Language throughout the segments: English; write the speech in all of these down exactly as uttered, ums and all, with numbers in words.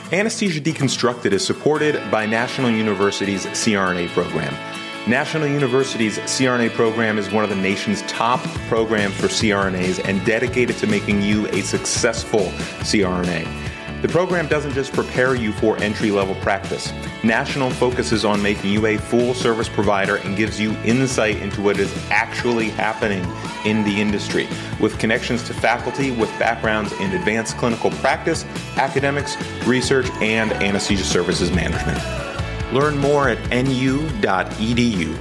Anesthesia Deconstructed is supported by National University's C R N A program. National University's C R N A program is one of the nation's top programs for C R N As and dedicated to making you a successful C R N A. The program doesn't just prepare you for entry-level practice. National focuses on making you a full-service provider and gives you insight into what is actually happening in the industry, with connections to faculty with backgrounds in advanced clinical practice, academics, research, and anesthesia services management. Learn more at N U dot E D U.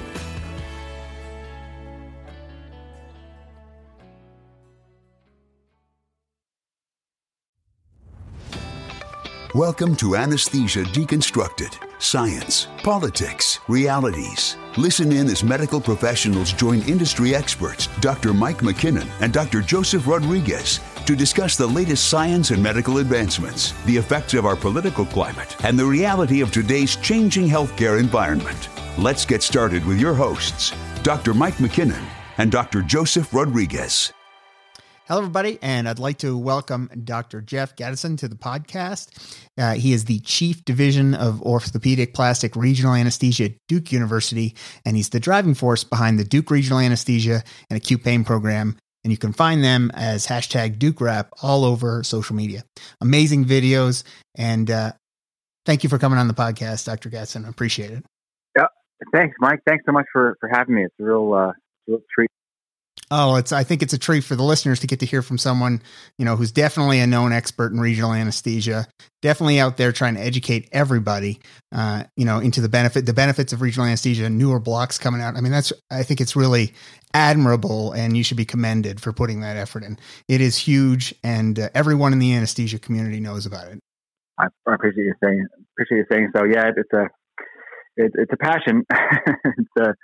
Welcome to Anesthesia Deconstructed. Science, politics, realities. Listen in as medical professionals join industry experts Doctor Mike McKinnon and Doctor Joseph Rodriguez to discuss the latest science and medical advancements, the effects of our political climate, and the reality of today's changing healthcare environment. Let's get started with your hosts, Doctor Mike McKinnon and Doctor Joseph Rodriguez. Hello, everybody, and I'd like to welcome Doctor Jeff Gaddison to the podcast. Uh, he is the Chief Division of Orthopedic Plastic Regional Anesthesia at Duke University, and he's the driving force behind the Duke Regional Anesthesia and Acute Pain Program, and you can find them as hashtag DukeRep all over social media. Amazing videos, and uh, thank you for coming on the podcast, Doctor Gaddison. I appreciate it. Yeah, thanks, Mike. Thanks so much for, for having me. It's a real, uh, real treat. Oh, it's. I think it's a treat for the listeners to get to hear from someone, you know, who's definitely a known expert in regional anesthesia, definitely out there trying to educate everybody, uh, you know, into the benefit, the benefits of regional anesthesia, newer blocks coming out. I mean, that's, I think it's really admirable, and you should be commended for putting that effort in. It is huge, and uh, everyone in the anesthesia community knows about it. I, I appreciate you saying, appreciate you saying so. Yeah, it's a, it, it's a passion. it's a,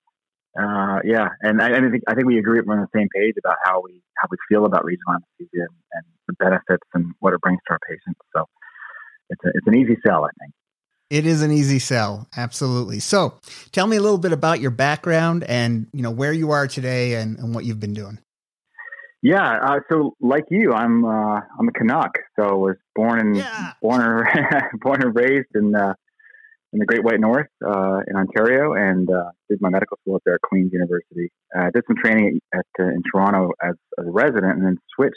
Uh, yeah, and I, I think I think we agree we're on the same page about how we how we feel about regional anesthesia and, and the benefits and what it brings to our patients. So it's a, it's an easy sell, I think. It is an easy sell, absolutely. So tell me a little bit about your background and you know where you are today and, and what you've been doing. Yeah, uh, so like you, I'm uh, I'm a Canuck. So I was born in yeah. born and born and raised in. Uh, in the Great White North uh, in Ontario, and uh, did my medical school up there at Queen's University. I uh, did some training at, at uh, in Toronto as, as a resident, and then switched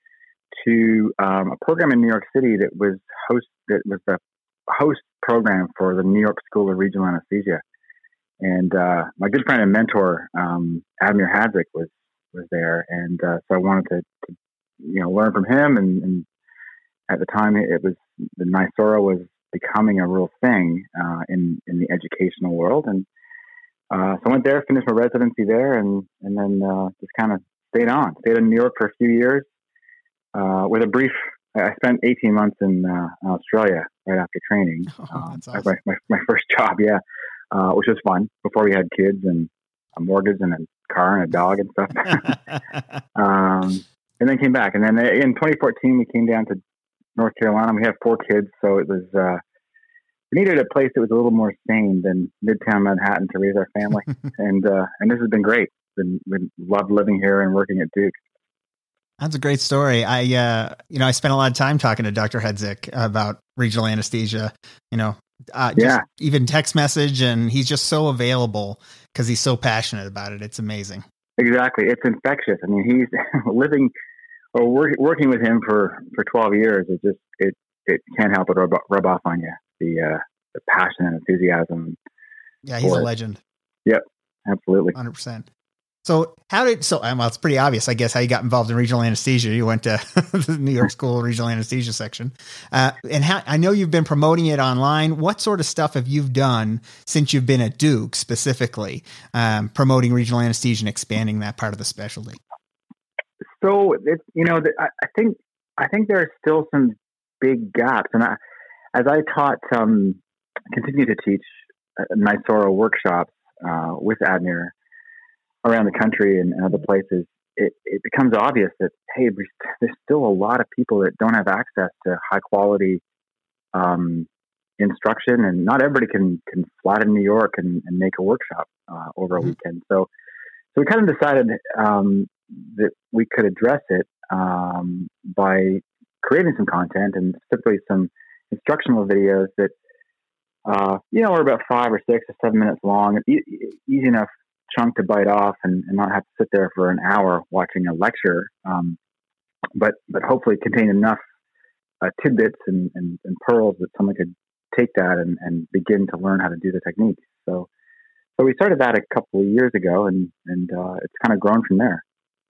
to um, a program in New York City that was host that was the host program for the New York School of Regional Anesthesia. And uh, my good friend and mentor, um, Admir Hadzik, was was there, and uh, so I wanted to, to you know learn from him. And, and at the time, it was the NYSORA was becoming a real thing uh, in in the educational world, and uh, so I went there, finished my residency there, and and then uh, just kind of stayed on. Stayed in New York for a few years, uh, with a brief. I spent eighteen months in uh, Australia right after training. Oh, that's uh, awesome. my, my my first job, yeah, uh, which was fun. Before we had kids and a mortgage and a car and a dog and stuff. um, and then came back, and then in twenty fourteen we came down to North Carolina. We have four kids, so it was uh, we needed a place that was a little more sane than Midtown Manhattan to raise our family, and uh, and this has been great. Been, been loved living here and working at Duke. That's a great story. I uh, you know I spent a lot of time talking to Doctor Hadzik about regional anesthesia. You know, uh, just yeah, even text message, and he's just so available because he's so passionate about it. It's amazing. Exactly, it's infectious. I mean, he's living. Well, work, working with him for, for twelve years, it just it, it can't help but rub, rub off on you the uh, the passion and enthusiasm. Yeah, he's a legend. Yep, absolutely, one hundred percent. So how did so? Well, it's pretty obvious, I guess, how you got involved in regional anesthesia. You went to the New York School of Regional Anesthesia section, uh, and how, I know you've been promoting it online. What sort of stuff have you done since you've been at Duke, specifically um, promoting regional anesthesia and expanding that part of the specialty? So it's you know I, I think I think there are still some big gaps, and I, as I taught, um, continue to teach uh, NYSORA workshops uh, with Admir around the country and, and other places, it, it becomes obvious that hey, there's still a lot of people that don't have access to high quality um, instruction, and not everybody can can fly to New York and, and make a workshop uh, over a mm-hmm. weekend. So so we kind of decided. Um, that we could address it um, by creating some content and specifically some instructional videos that, uh, you know, are about five or six or seven minutes long, e- easy enough chunk to bite off and, and not have to sit there for an hour watching a lecture. Um, but, but hopefully contain enough uh, tidbits and, and, and pearls that someone could take that and, and begin to learn how to do the technique. So, so we started that a couple of years ago, and, and uh, it's kind of grown from there.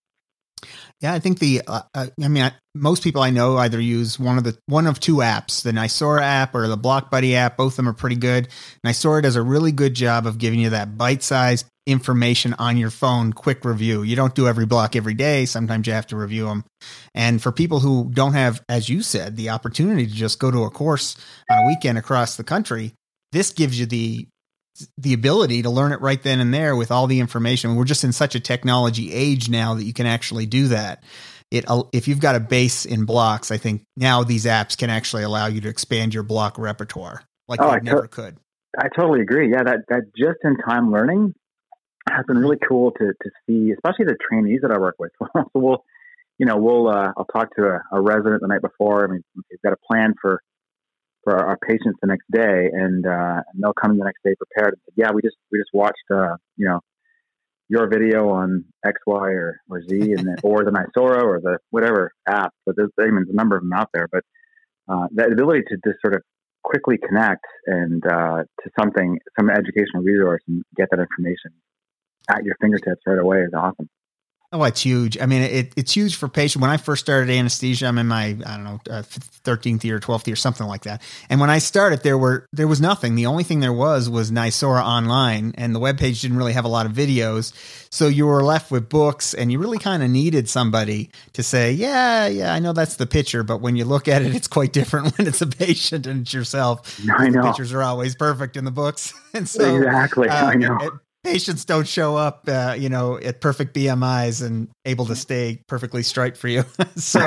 Yeah, I think the, uh, uh, I mean, I, most people I know either use one of the, one of two apps, the Nysora app or the Block Buddy app. Both of them are pretty good. Nysora does a really good job of giving you that bite-sized information on your phone, quick review. You don't do every block every day. Sometimes you have to review them. And for people who don't have, as you said, the opportunity to just go to a course on a weekend across the country, this gives you the the ability to learn it right then and there with all the information. We're just in such a technology age now that you can actually do that. It, if you've got a base in blocks, I think now these apps can actually allow you to expand your block repertoire like oh, you I never to- could. I totally agree. Yeah, that, that just in time learning has been really cool to, to see, especially the trainees that I work with. So we'll, you know, we'll, uh, I'll talk to a, a resident the night before. I mean, we've got a plan for, for our patients the next day, and, uh, and they'll come the next day prepared. And say, yeah, we just, we just watched, uh, you know, your video on X, Y, or, or Z, and then, or the Nysora or the whatever app, but there's, I mean, there's a number of them out there, but, uh, that ability to just sort of quickly connect and, uh, to something, some educational resource and get that information at your fingertips right away is awesome. Oh, it's huge. I mean, it, it's huge for patients. When I first started anesthesia, I'm in my, I don't know, uh, thirteenth year, twelfth year, something like that. And when I started, there were, there was nothing. The only thing there was, was Nysora Online, and the webpage didn't really have a lot of videos. So you were left with books, and you really kind of needed somebody to say, yeah, yeah, I know that's the picture, but when you look at it, it's quite different when it's a patient and it's yourself. I know. The pictures are always perfect in the books. And so, exactly. uh, I know. It, patients don't show up, uh, you know, at perfect B M Is and able to stay perfectly straight for you. So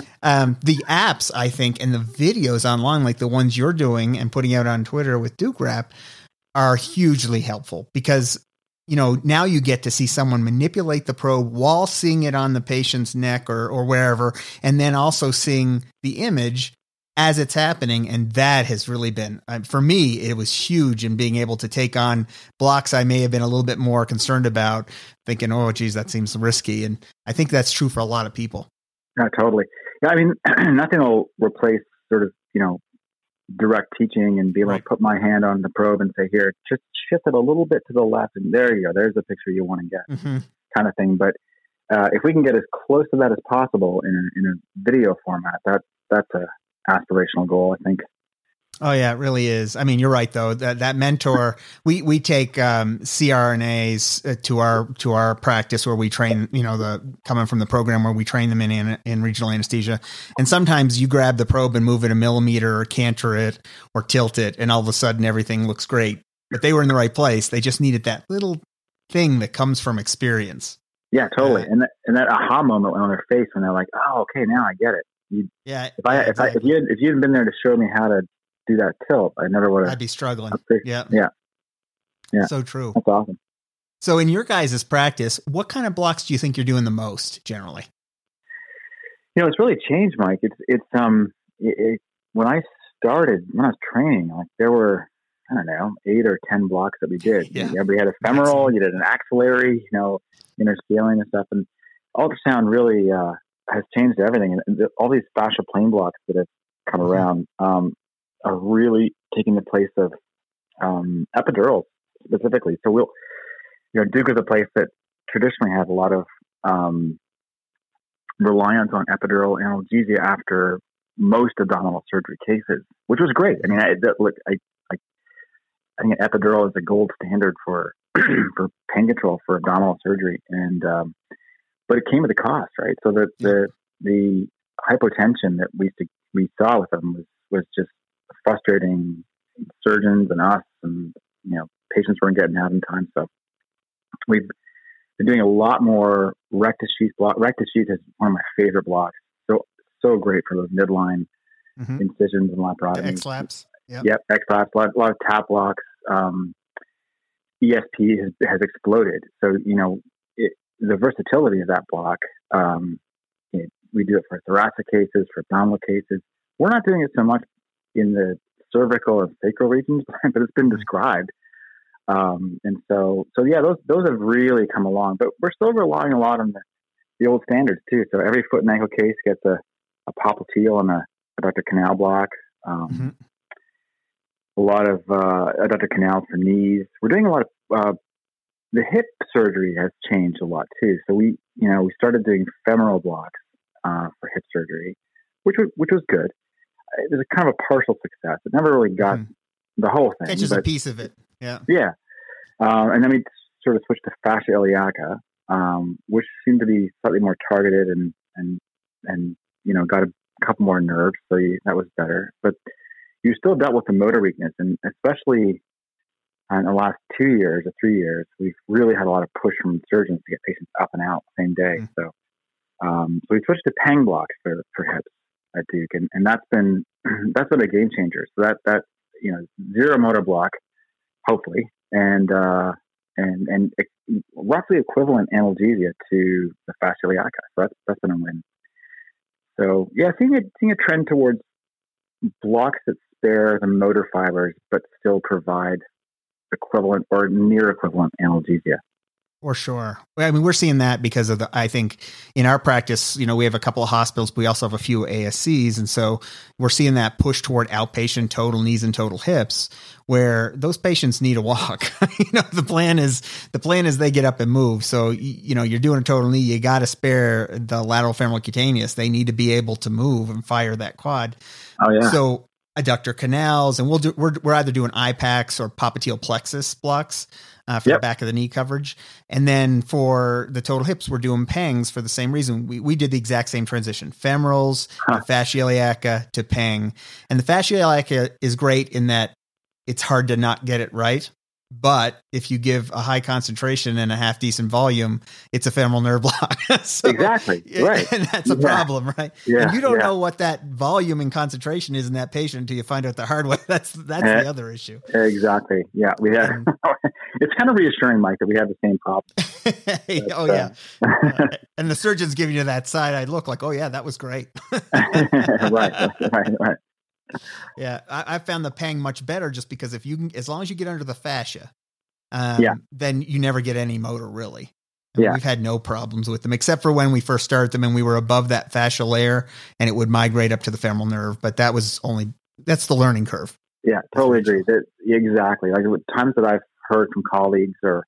um, the apps, I think, and the videos online, like the ones you're doing and putting out on Twitter with Duke Rap, are hugely helpful because, you know, now you get to see someone manipulate the probe while seeing it on the patient's neck or, or wherever, and then also seeing the image as it's happening. And that has really been, uh, for me, it was huge in being able to take on blocks I may have been a little bit more concerned about, thinking, oh, geez, that seems risky. And I think that's true for a lot of people. Yeah, totally. Yeah, I mean, nothing will replace sort of, you know, direct teaching and be able Right. to put my hand on the probe and say, here, just shift it a little bit to the left, and there you go. There's the picture you want to get, Mm-hmm. kind of thing. But uh, if we can get as close to that as possible in a, in a video format, that that's a aspirational goal, I think. Oh yeah, it really is. I mean, you're right though. That that mentor, we we take um, C R N As to our to our practice where we train. You know, the coming from the program where we train them in, in in regional anesthesia. And sometimes you grab the probe and move it a millimeter, or canter it, or tilt it, and all of a sudden everything looks great. But they were in the right place. They just needed that little thing that comes from experience. Yeah, totally. Uh, and that, and that aha moment on their face when they're like, oh, okay, now I get it. You, yeah. if I yeah, if exactly. I if you had, if you hadn't been there to show me how to do that tilt, I never would have. I'd be struggling. Yeah. Yeah. Yeah. So true. That's awesome. So in your guys' practice, what kind of blocks do you think you're doing the most generally? You know, it's really changed, Mike. It's it's um it, it, when I started when I was training, like there were I don't know eight or ten blocks that we did. Yeah. You, we had a femoral, you did an axillary, you know, interscaling and stuff, and ultrasound really uh, has changed everything. And the, all these fascia plane blocks that have come Mm-hmm. around um, are really taking the place of um, epidurals specifically. So we'll, you know, Duke is a place that traditionally has a lot of um, reliance on epidural analgesia after most abdominal surgery cases, which was great. I mean, I, that, look, I, I, I think an epidural is the gold standard for for pain control for abdominal surgery, and um, but it came at a cost, right? So the the the hypotension that we we saw with them was was just frustrating surgeons and us, and you know, patients weren't getting out in time. So we've been doing a lot more rectus sheath block. Rectus sheath is one of my favorite blocks. So so great for those midline Mm-hmm. incisions and laparotomies. X-laps. Yep. Yep, X-laps, a lot, a lot of tap blocks. Um, E S P has, has exploded. So, you know, it, the versatility of that block, um, it, we do it for thoracic cases, for abdominal cases. We're not doing it so much in the cervical and sacral regions, but it's been described. Um, and so, so yeah, those, those have really come along, but we're still relying a lot on the, the old standards too. So every foot and ankle case gets a, a popliteal and a adductor canal block. Um, mm-hmm. A lot of, uh, adductor canals for knees. We're doing a lot of, uh, the hip surgery has changed a lot too. So we, you know, we started doing femoral blocks, uh, for hip surgery, which was, which was good. It was a kind of a partial success. It never really got mm-hmm. the whole thing. It's just but, a piece of it. Yeah. Yeah. Um, and then we sort of switched to fascia iliaca, um, which seemed to be slightly more targeted and, and, and, you know, got a couple more nerves. So you, that was better, but you still dealt with the motor weakness. And especially in the last two years or three years, we've really had a lot of push from surgeons to get patients up and out the same day. Mm. So, um, so we switched to Peng blocks for, for hips at Duke. And, and that's been, that's been a game changer. So that, that, you know, zero motor block, hopefully, and uh, and and roughly equivalent analgesia to the fascia iliaca. So that's that's been a win. So yeah, seeing a seeing a trend towards blocks that spare the motor fibers but still provide equivalent or near equivalent analgesia. For sure. I mean, we're seeing that because of the, I think in our practice, you know, we have a couple of hospitals, but we also have a few A S Cs. And so we're seeing that push toward outpatient total knees and total hips, where those patients need a walk. You know, the plan is, the plan is they get up and move. So, you know, you're doing a total knee, you got to spare the lateral femoral cutaneous. They need to be able to move and fire that quad. Oh yeah. So adductor canals, and we'll do, we're, we're either doing I PACs or popliteal plexus blocks. Uh, for yep. the back of the knee coverage. And then for the total hips, we're doing Pengs for the same reason. We we did the exact same transition, femorals, huh. fascia iliaca to Peng. And the fascia iliaca is great in that it's hard to not get it right. But if you give a high concentration and a half decent volume, it's a femoral nerve block. So, exactly. Right. And that's a yeah. problem, right? Yeah. And you don't yeah. know what that volume and concentration is in that patient until you find out the hard way. That's that's yeah. the other issue. Exactly. Yeah. We have. Um, it's kind of reassuring, Mike, that we have the same problem. oh yeah. uh, and the surgeon's giving you that side-eyed look, like, oh yeah, that was great. right. Right. Right. Yeah, I, I found the Peng much better just because if you can, as long as you get under the fascia, um, yeah. then you never get any motor really. And yeah. We've had no problems with them, except for when we first started them and we were above that fascia layer and it would migrate up to the femoral nerve. But that was only, that's the learning curve. Yeah, totally agree. That, exactly. Like times that I've heard from colleagues or,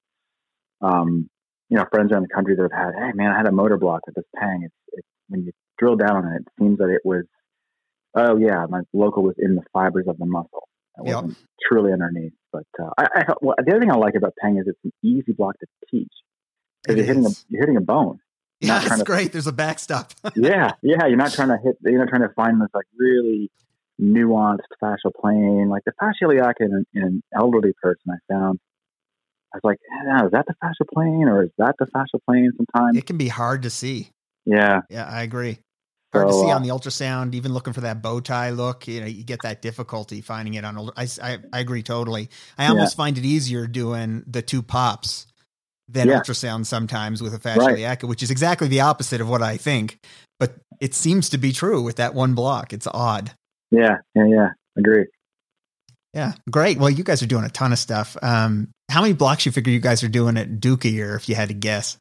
um, you know, friends around the country that have had, hey man, I had a motor block with this Peng. It's, it's when you drill down on it, it seems that it was, oh yeah, my local was in the fibers of the muscle. It wasn't yep. truly underneath. But uh, I, I, well, the other thing I like about Peng is it's an easy block to teach because you're hitting a you're hitting a bone. You're yeah, that's to, great. There's a backstop. yeah, yeah. You're not trying to hit. You're not trying to find this like really nuanced fascial plane, like the fascia iliaca in, in an elderly person. I found. I was like, oh, is that the fascial plane or is that the fascial plane? Sometimes it can be hard to see. Yeah, yeah, I agree. Hard so, to see on the ultrasound, even looking for that bow tie look, you know, you get that difficulty finding it on, I, I, I agree totally. I almost yeah. find it easier doing the two pops than yeah. ultrasound sometimes with a fascia right. iliaca, which is exactly the opposite of what I think, but it seems to be true with that one block. It's odd. Yeah. Yeah. Yeah. Agree. Yeah. Great. Well, you guys are doing a ton of stuff. Um, how many blocks you figure you guys are doing at Duke a year, if you had to guess?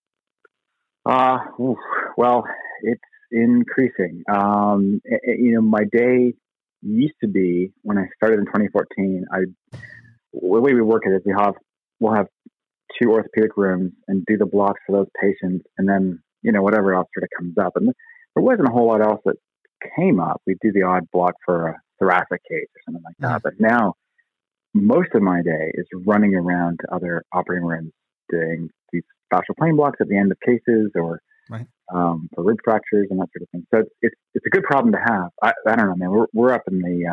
Uh, oof, well, it's increasing. Um, it, you know, my day used to be when I started in twenty fourteen. I the way we work it is we have we'll have two orthopedic rooms and do the blocks for those patients, and then you know whatever else sort of comes up. And there wasn't a whole lot else that came up. We do the odd block for a thoracic case or something like that. Mm-hmm. But now most of my day is running around to other operating rooms doing these fascial plane blocks at the end of cases or. Right. Um, for rib fractures and that sort of thing. So it's it's, it's a good problem to have. I, I don't know, man. We're we're up in the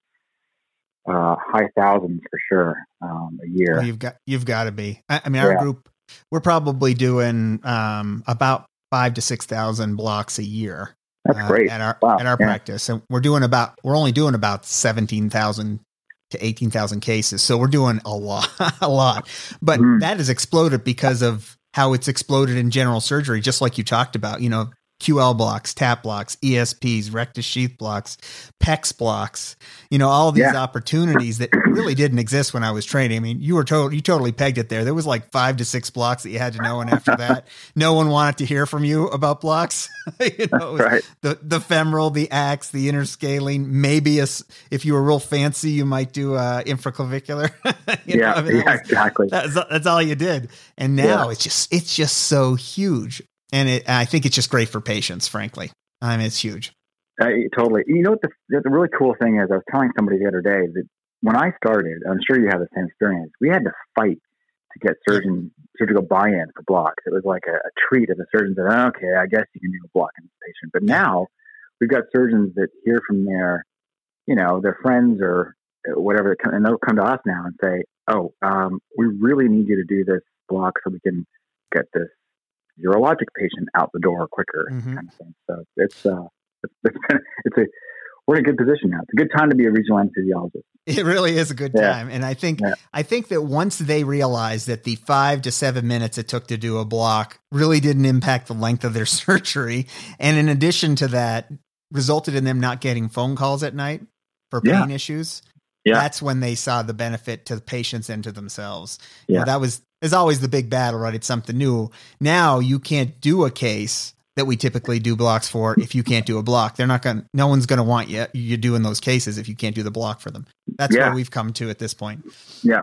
uh, uh, high thousands for sure um, a year. Well, you've got you've got to be. I, I mean, our yeah. group, we're probably doing um, about five to six thousand blocks a year. That's uh, great at our wow. at our yeah. practice, and we're doing about we're only doing about seventeen thousand to eighteen thousand cases. So we're doing a lot, a lot. But mm. that has exploded because of how it's exploded in general surgery, just like you talked about. You know, Q L blocks, tap blocks, E S Ps, rectus sheath blocks, PEX blocks, you know, all these Yeah. opportunities that really didn't exist when I was training. I mean, you were told, you totally pegged it there. There was like five to six blocks that you had to know. And after that, no one wanted to hear from you about blocks. you know, it was Right. the, the femoral, the axe, the interscaling, maybe a, s- if you were real fancy, you might do uh infraclavicular. You Yeah, know, I mean, that yeah, was- exactly. That's, that's all you did. And now Yeah. it's just, it's just so huge. And it, I think it's just great for patients, frankly. I mean, it's huge. Uh, totally. You know what the, the really cool thing is? I was telling somebody the other day that when I started, I'm sure you have the same experience. We had to fight to get surgeon surgical buy-in for blocks. It was like a, a treat if the surgeon said, oh, "Okay, I guess you can do a block in this patient." But now we've got surgeons that hear from their, you know, their friends or whatever, and they'll come to us now and say, "Oh, um, we really need you to do this block so we can get this urologic patient out the door quicker," Mhm. kind of thing. So it's uh, it's, it's, been, it's a we're in a good position now. It's a good time to be a regional anesthesiologist. It really is a good Yeah. time. And I think, Yeah. I think that once they realized that the five to seven minutes it took to do a block really didn't impact the length of their surgery. And in addition to that, resulted in them not getting phone calls at night for pain Yeah. issues. Yeah. That's when they saw the benefit to the patients and to themselves. You Yeah. know, that was, is always the big battle, right? It's something new. Now you can't do a case that we typically do blocks for if you can't do a block. They're not going to, no one's going to want you, you doing those cases if you can't do the block for them. That's Yeah. where we've come to at this point. Yeah,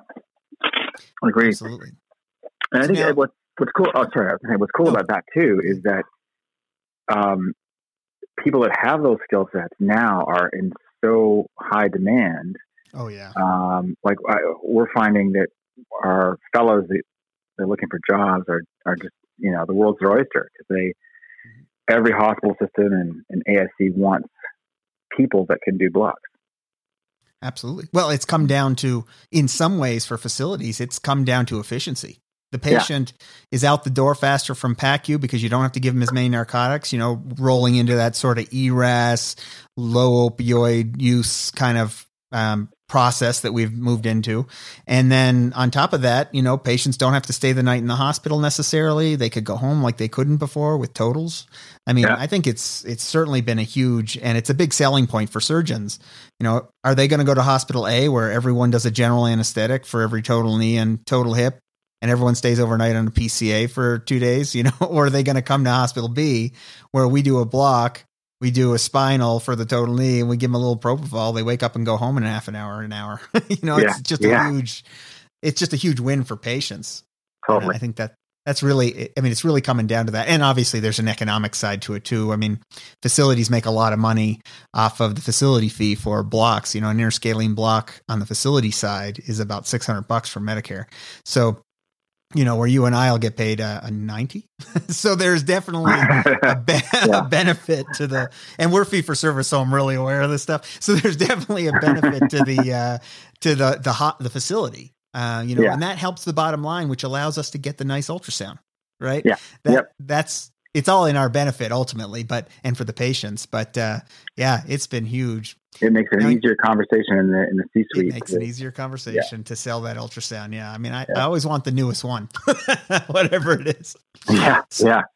I agree. Absolutely. And I think Now- what what's cool. Oh, sorry. I was saying what's cool No. about that too is that um, people that have those skill sets now are in so high demand. Oh yeah. Um, like I, we're finding that our fellows that they're looking for jobs are are just you know the world's their oyster because they every hospital system and, and A S C wants people that can do blocks. Absolutely. Well, it's come down to, in some ways for facilities, it's come down to efficiency. The patient is out the door faster from P A C U because you don't have to give them as many narcotics, you know, rolling into that sort of E R A S, low opioid use kind of um, process that we've moved into. And then on top of that, you know, patients don't have to stay the night in the hospital necessarily. They could go home like they couldn't before with totals. I mean, Yeah. I think it's, it's certainly been a huge, and it's a big selling point for surgeons. You know, are they going to go to hospital A where everyone does a general anesthetic for every total knee and total hip and everyone stays overnight on a P C A for two days, you know, or are they going to come to hospital B where we do a block, we do a spinal for the total knee and we give them a little propofol. They wake up and go home in a half an hour, an hour, you know, Yeah, it's just yeah. a huge, it's just a huge win for patients. And Totally. I think that that's really, I mean, it's really coming down to that. And obviously there's an economic side to it too. I mean, facilities make a lot of money off of the facility fee for blocks. You know, an interscaling block on the facility side is about six hundred bucks from Medicare. So, you know, where you and I'll get paid uh, a ninety. So there's definitely a, be- Yeah. a benefit to the, and we're fee for service. So I'm really aware of this stuff. So there's definitely a benefit to the, uh, to the, the hot, the facility. Uh, you know, Yeah. and that helps the bottom line, which allows us to get the nice ultrasound, right? Yeah. That, Yep. That's, it's all in our benefit ultimately, but, and for the patients, but, uh, yeah, it's been huge. It makes it I an mean- easier conversation in the in the C It suite. makes an easier conversation to sell that ultrasound. Yeah. I mean, I, I always want the newest one, whatever it is. Yeah, So- yeah.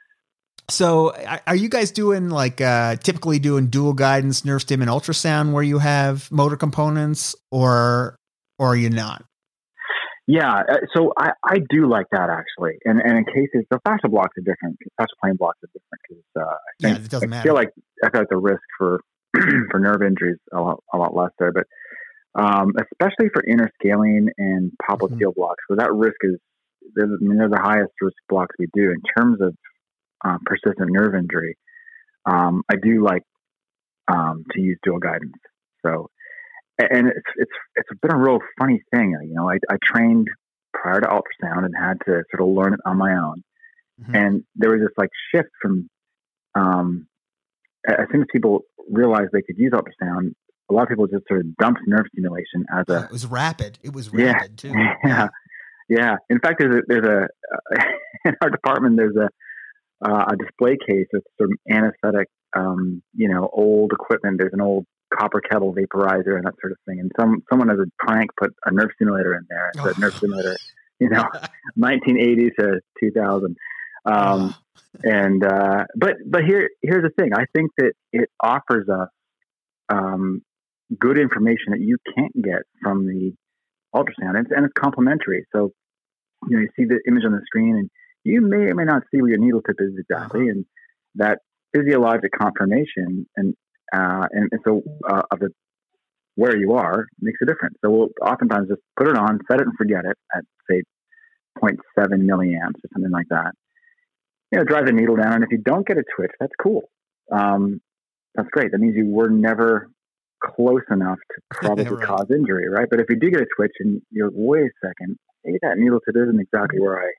So are- are you guys doing like, uh, typically doing dual guidance, nerve stim and ultrasound where you have motor components or, or are you not? Yeah, uh, so I, I do like that actually, and and in cases the fascia blocks are different. Fascia plane blocks are different because uh, I Yeah, think it doesn't I matter. feel like I feel like the risk for for nerve injuries a lot a lot less there, but um, especially for interscaling and popliteal Mm-hmm. blocks, where that risk is there's, I mean, they're the highest risk blocks we do in terms of uh, persistent nerve injury. Um, I do like um, to use dual guidance, so. And it's it's it's been a real funny thing, you know. I, I trained prior to ultrasound and had to sort of learn it on my own. Mhm. And there was this like shift from um, as soon as people realized they could use ultrasound, a lot of people just sort of dumped nerve stimulation as a It was rapid. It was yeah rapid too. yeah yeah. In fact, there's a there's a uh, in our department there's a uh, a display case with some anesthetic um, you know old equipment. There's an old copper kettle vaporizer and that sort of thing. And some someone as a prank put a nerve stimulator in there. And said Oh. nerve stimulator, you know, nineteen eighty to two thousand. Um, oh. And uh, but but here here's the thing. I think that it offers us um, good information that you can't get from the ultrasound, and, and it's complementary. So you know, you see the image on the screen, and you may or may not see where your needle tip is exactly, uh-huh. and that physiologic confirmation and uh, and, and so uh, of the where you are makes a difference. So we'll oftentimes just put it on, set it and forget it at say zero point seven milliamps or something like that. You know, drive the needle down, and if you don't get a twitch, that's cool. Um, that's great. That means you were never close enough to probably right. cause injury, right? But if you do get a twitch and you're, wait a second, hey, that needle tip isn't exactly where I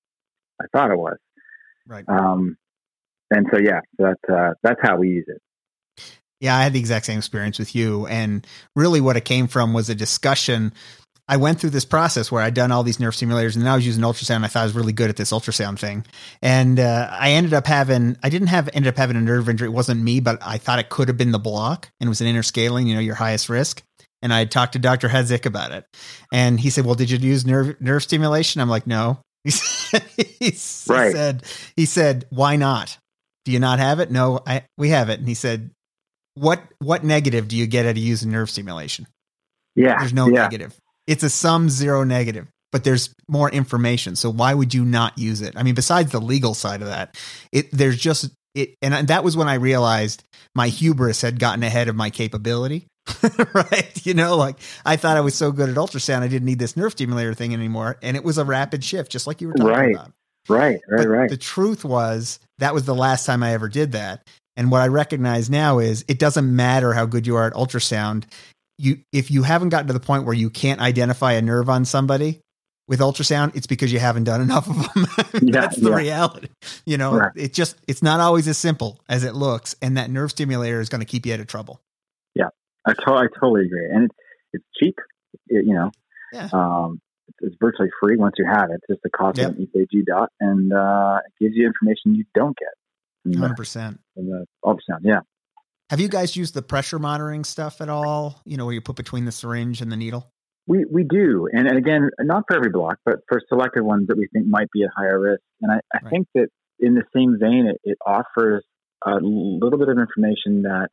I thought it was. Right. Um, and so, yeah, that, uh, that's how we use it. Yeah, I had the exact same experience with you. And really what it came from was a discussion. I went through this process where I'd done all these nerve stimulators, and then I was using ultrasound. I thought I was really good at this ultrasound thing. And uh, I ended up having, I didn't have, ended up having a nerve injury. It wasn't me, but I thought it could have been the block, and it was an interscaling, you know, your highest risk. And I talked to Doctor Hedzik about it. And he said, well, did you use nerve, nerve stimulation? I'm like, no. He said, he right. said, he said, why not? Do you not have it? No, I, we have it. And he said, what, what negative do you get out of using nerve stimulation? Yeah. There's no yeah. negative. It's a sum zero negative, but there's more information. So why would you not use it? I mean, besides the legal side of that, it, there's just it. And that was when I realized my hubris had gotten ahead of my capability, right? You know, like I thought I was so good at ultrasound, I didn't need this nerve stimulator thing anymore. And it was a rapid shift, just like you were talking right. about. Right, right, but right. The truth was that was the last time I ever did that. And what I recognize now is it doesn't matter how good you are at ultrasound. You, if you haven't gotten to the point where you can't identify a nerve on somebody with ultrasound, it's because you haven't done enough of them. yeah, That's the yeah. reality. You know, right. it just, it's not always as simple as it looks. And that nerve stimulator is going to keep you out of trouble. Yeah, I, to- I totally agree. And it's, it's cheap, it, you know, yeah. um, it's, it's virtually free once you have it. It's just the cost yep. of an E K G dot, and uh, it gives you information you don't get. one hundred percent. In the ultrasound, yeah. Have you guys used the pressure monitoring stuff at all? You know, where you put between the syringe and the needle? We we do. And, and again, not for every block, but for selected ones that we think might be at higher risk. And I, I right. think that in the same vein, it, it offers a little bit of information that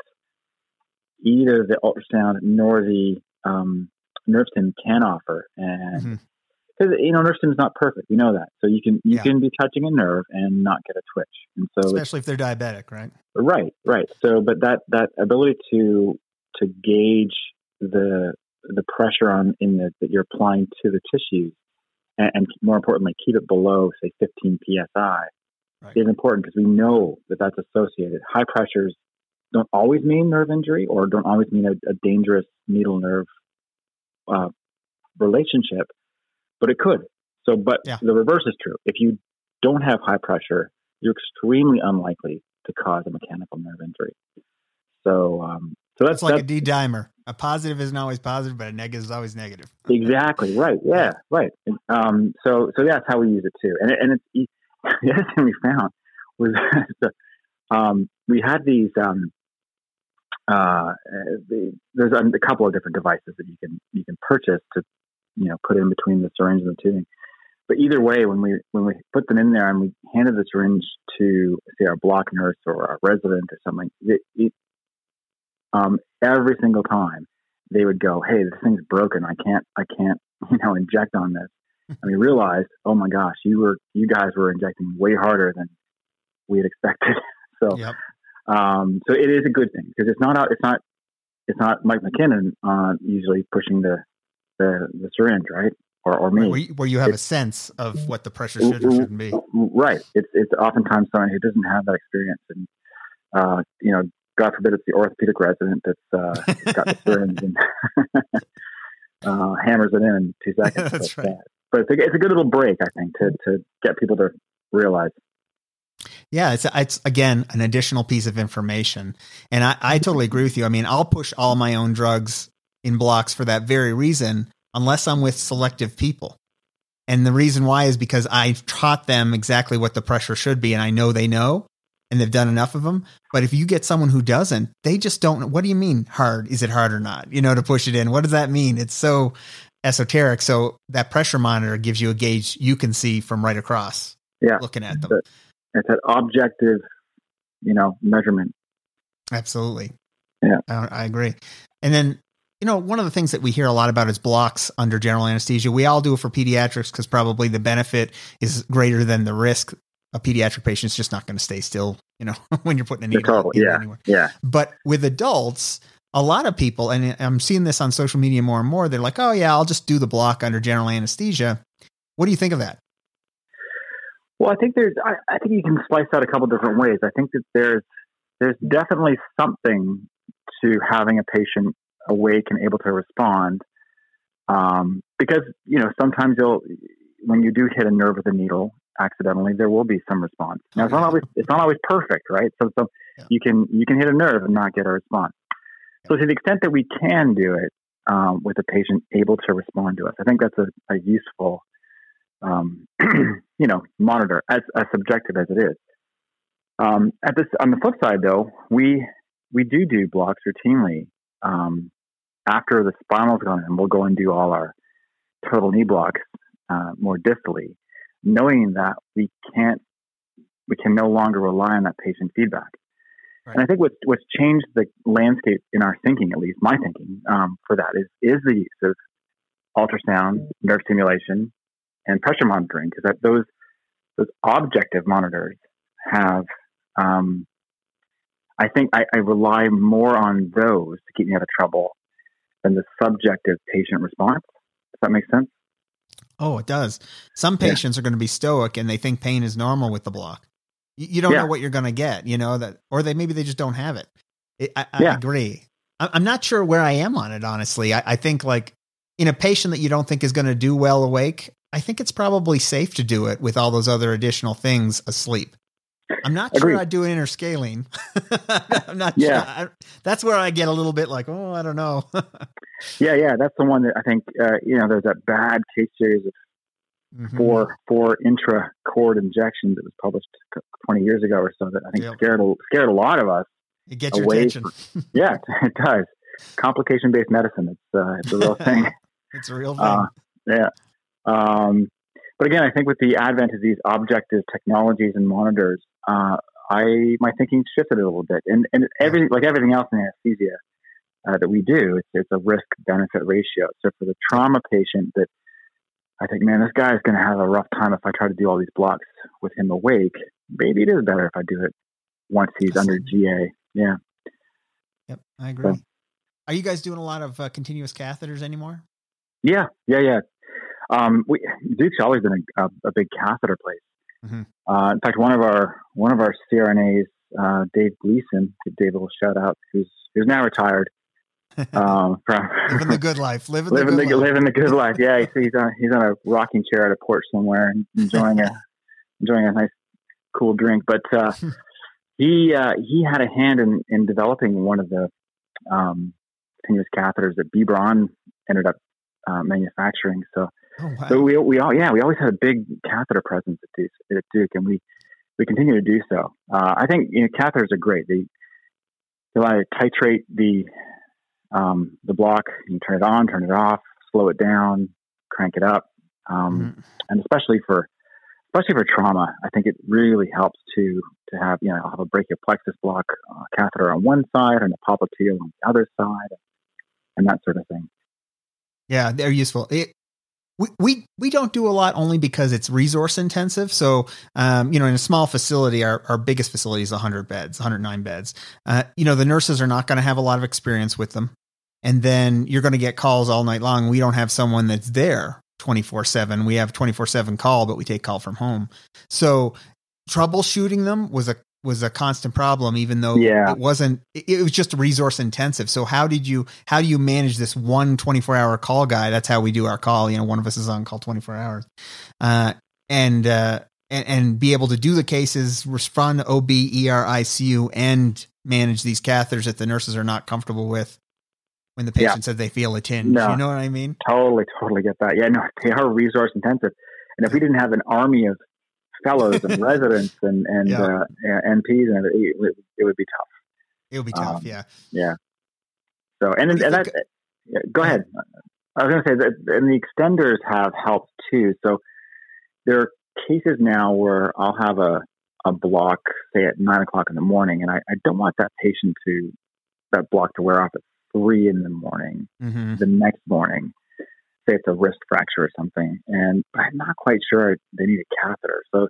either the ultrasound nor the um, nerve stim can offer. And mm-hmm. because, you know, nerve stim is not perfect. We know that. So you can you yeah. can be touching a nerve and not get a twitch. And so especially if they're diabetic, right? Right, right. So, but that, that ability to to gauge the the pressure on in the that you're applying to the tissues, and, and more importantly, keep it below, say, fifteen P S I, right. is important because we know that that's associated. High pressures don't always mean nerve injury, or don't always mean a, a dangerous needle nerve uh, relationship, but it could. So, but yeah. the reverse is true. If you don't have high pressure, you're extremely unlikely to cause a mechanical nerve injury. So, um, so that's it's like that's, a D-dimer. A positive isn't always positive, but a negative is always negative. Exactly right. Yeah, right. And, um, so, so that's how we use it too. And and it's the other thing we found was um, we had these. Um, uh, the, there's a couple of different devices that you can you can purchase to you know put in between the syringe and the tubing. But either way, when we when we put them in there and we handed the syringe to, say, our block nurse or our resident or something, it, it, um, every single time they would go, "Hey, this thing's broken. I can't, I can't, you know, inject on this." And we realized, oh my gosh, you were, you guys were injecting way harder than we had expected. So, yep. um, so it is a good thing because it's not, it's not, it's not Mike McKinnon uh, usually pushing the, the the syringe, right? Or, or me. Where you, where you have it's, a sense of what the pressure should or shouldn't be. Right. It's it's oftentimes someone who doesn't have that experience. And, uh, you know, God forbid it's the orthopedic resident that's uh, got the syringe and uh, hammers it in in two seconds. That's but, right. Uh, but it's a, it's a good little break, I think, to, to get people to realize. Yeah, it's, it's again, an additional piece of information. And I, I totally agree with you. I mean, I'll push all my own drugs in blocks for that very reason, unless I'm with selective people. And the reason why is because I've taught them exactly what the pressure should be. And I know they know, and they've done enough of them. But if you get someone who doesn't, they just don't. What do you mean hard? Is it hard or not? You know, to push it in. What does that mean? It's so esoteric. So that pressure monitor gives you a gauge you can see from right across. yeah. looking at them. It's, a, it's an objective, you know, measurement. Absolutely. Yeah, I, I agree. And then, you know, one of the things that we hear a lot about is blocks under general anesthesia. We all do it for pediatrics because probably the benefit is greater than the risk. A pediatric patient's just not going to stay still, you know, when you're putting a needle totally, in yeah, anywhere. Yeah. But with adults, a lot of people, and I'm seeing this on social media more and more, they're like, oh yeah, I'll just do the block under general anesthesia. What do you think of that? Well, I think there's, I, I think you can slice out a couple different ways. I think that there's, there's definitely something to having a patient awake and able to respond. Um, because, you know, sometimes you'll, when you do hit a nerve with a needle accidentally, there will be some response. Now, it's not always, it's not always perfect, right? So, so yeah. you can, you can hit a nerve and not get a response. So to the extent that we can do it, um, with a patient able to respond to us, I think that's a, a useful, um, you know, monitor, as, as subjective as it is. Um, at this, on the flip side though, we, we do do blocks routinely. Um, after the spinal's gone in, we'll go and do all our total knee blocks, uh, more distally, knowing that we can't, we can no longer rely on that patient feedback. Right. And I think what's, what's changed the landscape in our thinking, at least my thinking, um, for that is, is the use of ultrasound, nerve stimulation, and pressure monitoring, because that those, those objective monitors have, um, I think I, I rely more on those to keep me out of trouble than the subjective patient response. Does that make sense? Oh, it does. Some patients yeah. are going to be stoic and they think pain is normal with the block. You, you don't yeah. know what you're going to get, you know, that, or they, maybe they just don't have it. it I, I yeah. agree. I, I'm not sure where I am on it, honestly. I, I think like in a patient that you don't think is going to do well awake, I think it's probably safe to do it with all those other additional things asleep. I'm not Agreed. sure I'd do interscaling. I'm not yeah. sure. I, that's where I get a little bit like, oh, I don't know. yeah, yeah. That's the one that I think, uh, you know, there's that bad case series of mm-hmm. four, four intra-cord injections that was published twenty years ago or so that I think yep. scared, a, scared a lot of us. It gets your attention. For, yeah, it does. Complication-based medicine. It's, uh, it's a real thing. It's a real thing. Uh, yeah. Um, but again, I think with the advent of these objective technologies and monitors, uh, I my thinking shifted a little bit, and and everything like everything else in anesthesia uh, that we do, it's, it's a risk benefit ratio. So for the trauma patient, that I think, man, this guy is going to have a rough time if I try to do all these blocks with him awake. Maybe it is better if I do it once he's under G A. Yeah. Yep, I agree. So, are you guys doing a lot of uh, continuous catheters anymore? Yeah, yeah, yeah. Um, we, Duke's always been a, a, a big catheter place. Mm-hmm. Uh, in fact, one of our one of our C R N As, uh, Dave Gleason, Dave will shout out, who's who's now retired. Um, from living the good life, living, living the, good the life. living the good life. Yeah, he's he's on he's on a rocking chair at a porch somewhere, enjoying a enjoying a nice cool drink. But uh, he uh, he had a hand in, in developing one of the um, continuous catheters that B. Braun ended up uh, manufacturing. So. Oh, wow. So we we all yeah we always had a big catheter presence at Duke, at Duke and we, we continue to do so. Uh, I think you know catheters are great. They they allow you to titrate the um, the block. You can turn it on, turn it off, slow it down, crank it up, um, mm-hmm. and especially for especially for trauma, I think it really helps to to have you know have a brachial plexus block uh, catheter on one side and a popliteal on the other side, and that sort of thing. Yeah, they're useful. It, We, we we don't do a lot only because it's resource intensive. So, um, you know, in a small facility, our, our biggest facility is one hundred beds, one hundred nine beds. Uh, you know, the nurses are not going to have a lot of experience with them. And then you're going to get calls all night long. We don't have someone that's there twenty-four seven. We have twenty-four seven call, but we take call from home. So troubleshooting them was a was a constant problem, even though yeah. it wasn't, it, it was just resource intensive. So how did you, how do you manage this one twenty-four hour call guy? That's how we do our call. You know, one of us is on call twenty-four hours, uh, and, uh, and, and be able to do the cases, respond to O B, E R, I C U, and manage these catheters that the nurses are not comfortable with when the patient yeah. says they feel a tinge. No, you know what I mean? Totally, totally get that. Yeah, no, they are resource intensive. And if we didn't have an army of fellows and residents and, and, yeah. uh, N Ps, and it, it, it would be tough. It would be tough. Um, yeah. Yeah. So, and, and that, yeah, go ahead. I was going to say that, and the extenders have helped too. So there are cases now where I'll have a, a block, say at nine o'clock in the morning, and I, I don't want that patient to, that block to wear off at three in the morning, mm-hmm. the next morning. Say it's a wrist fracture or something, and I'm not quite sure they need a catheter. So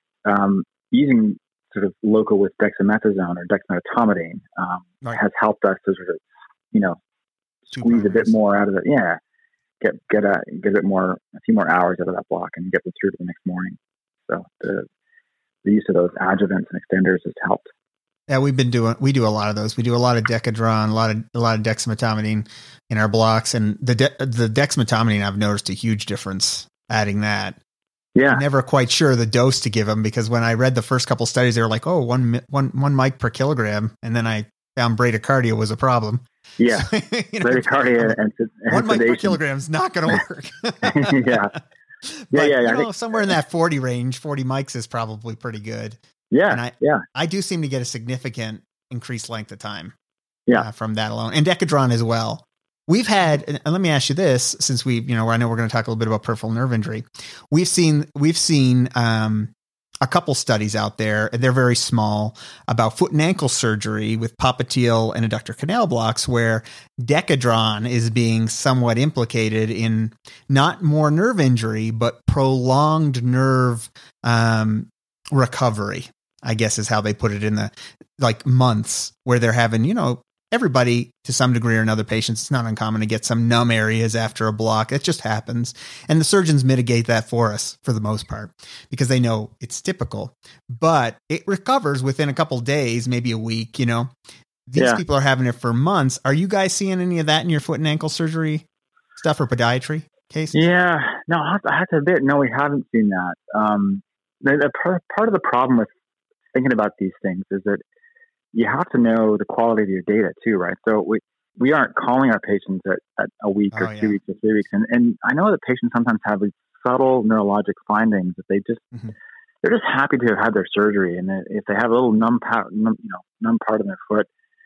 um, using sort of local with dexamethasone or dexmedetomidine um, right. has helped us to sort of, you know, squeeze a bit more out of it. Yeah. Get, get a, get a bit more, a few more hours out of that block and get them through to the next morning. So the, the use of those adjuvants and extenders has helped. Yeah, we've been doing, we do a lot of those. We do a lot of Decadron, a lot of, a lot of dexmedetomidine in our blocks, and the, de- the dexmedetomidine, I've noticed a huge difference adding that. Yeah. I'm never quite sure the dose to give them, because when I read the first couple studies, they were like, oh, one, one, one mic per kilogram. And then I found bradycardia was a problem. Yeah. So, you know, bradycardia and, and one sedation. mic per kilogram is not going to work. yeah. Yeah. But, yeah. Yeah. You I know, think, somewhere in that forty range, forty mics is probably pretty good. Yeah. And I, yeah. I do seem to get a significant increased length of time. Yeah. Uh, from that alone, and Decadron as well. We've had, and let me ask you this, since we, you know, I know we're going to talk a little bit about peripheral nerve injury. We've seen, we've seen um, a couple studies out there, and they're very small, about foot and ankle surgery with popliteal and adductor canal blocks, where Decadron is being somewhat implicated in not more nerve injury, but prolonged nerve um, recovery, I guess is how they put it, in the like months, where they're having, you know, everybody to some degree or another, patients, it's not uncommon to get some numb areas after a block. It just happens. And the surgeons mitigate that for us for the most part, because they know it's typical, but it recovers within a couple days, maybe a week, you know. These yeah. people are having it for months. Are you guys seeing any of that in your foot and ankle surgery stuff or podiatry cases? Yeah, no, I have to, I have to admit, no, we haven't seen that. Um, the, the part, part of the problem with thinking about these things is that you have to know the quality of your data too, right? So we, we aren't calling our patients at, at a week oh, or yeah. two weeks or three weeks. And, and I know that patients sometimes have these subtle neurologic findings that they just, mm-hmm. they're just happy to have had their surgery. And if they have a little numb, part, numb, you know, numb part in their foot,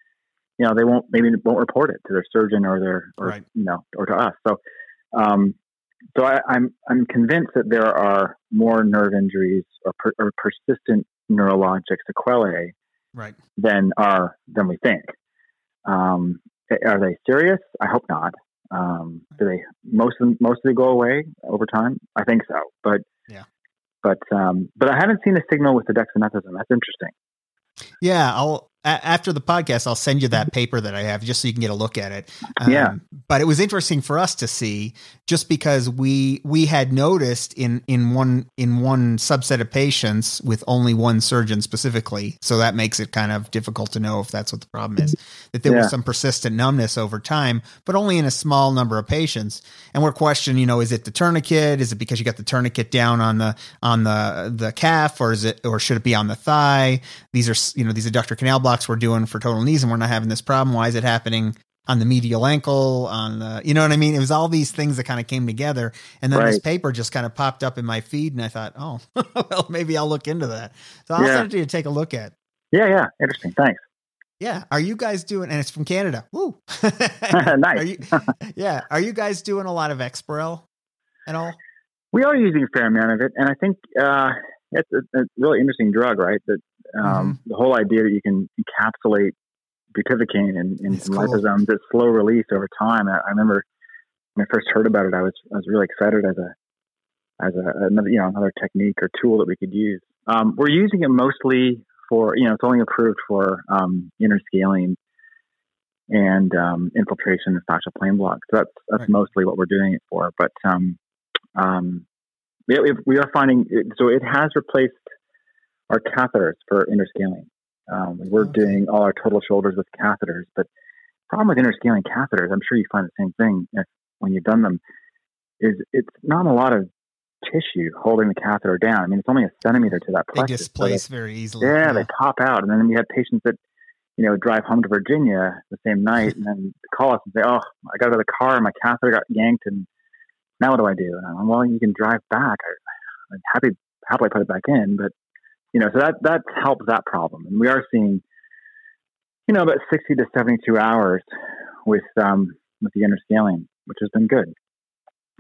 you know, they won't, maybe won't report it to their surgeon or their, or, right. you know, or to us. So, um, so I, I'm, I'm convinced that there are more nerve injuries or, per, or persistent neurologic sequelae right. than are than we think. Um, are they serious? I hope not. Um, do they most of them, most of them go away over time? I think so, but yeah, but um, but I haven't seen a signal with the dexamethasone. That's interesting. Yeah, I'll a- after the podcast, I'll send you that paper that I have just so you can get a look at it. Um, yeah. But it was interesting for us to see, just because we we had noticed in in one in one subset of patients with only one surgeon specifically, so that makes it kind of difficult to know if that's what the problem is, that there yeah. was some persistent numbness over time, but only in a small number of patients. And we're questioning, you know, is it the tourniquet? Is it because you got the tourniquet down on the on the the calf, or is it, or should it be on the thigh? These are, you know, these adductor canal blocks we're doing for total knees, and we're not having this problem. Why is it happening on the medial ankle, on the, you know what I mean? It was all these things that kind of came together. And then right. this paper just kind of popped up in my feed, and I thought, oh, well, maybe I'll look into that. So I'll yeah. send it to you to take a look at. Yeah. Yeah. Interesting. Thanks. Yeah. Are you guys doing, and it's from Canada. Woo. Nice. Are you, yeah. Are you guys doing a lot of Exparel at all? We are using a fair amount of it. And I think, uh, it's a, a really interesting drug, right? That, um, mm-hmm. the whole idea that you can encapsulate bupivacaine in, in some cool. liposomes at slow release over time. I, I remember when I first heard about it, I was I was really excited as a as a another you know another technique or tool that we could use. Um, we're using it mostly for you know it's only approved for um, interscaling and um, infiltration of fascial plane blocks. So that's that's right. mostly what we're doing it for. But um, um, we, we are finding it, so it has replaced our catheters for interscaling. Um, we're okay. doing all our total shoulders with catheters, but the problem with interscaling catheters, I'm sure you find the same thing if, when you've done them, is it's not a lot of tissue holding the catheter down. I mean, it's only a centimeter to that plexus. They displace so very easily. Yeah, yeah, they pop out. And then we had patients that, you know, drive home to Virginia the same night and then call us and say, oh, I got out of the car and my catheter got yanked and now what do I do? And I'm like, well, you can drive back. I, I'm happy, happily put it back in, but you know, so that, that helps that problem. And we are seeing, you know, about sixty to seventy-two hours with, um, with the interscaling, which has been good.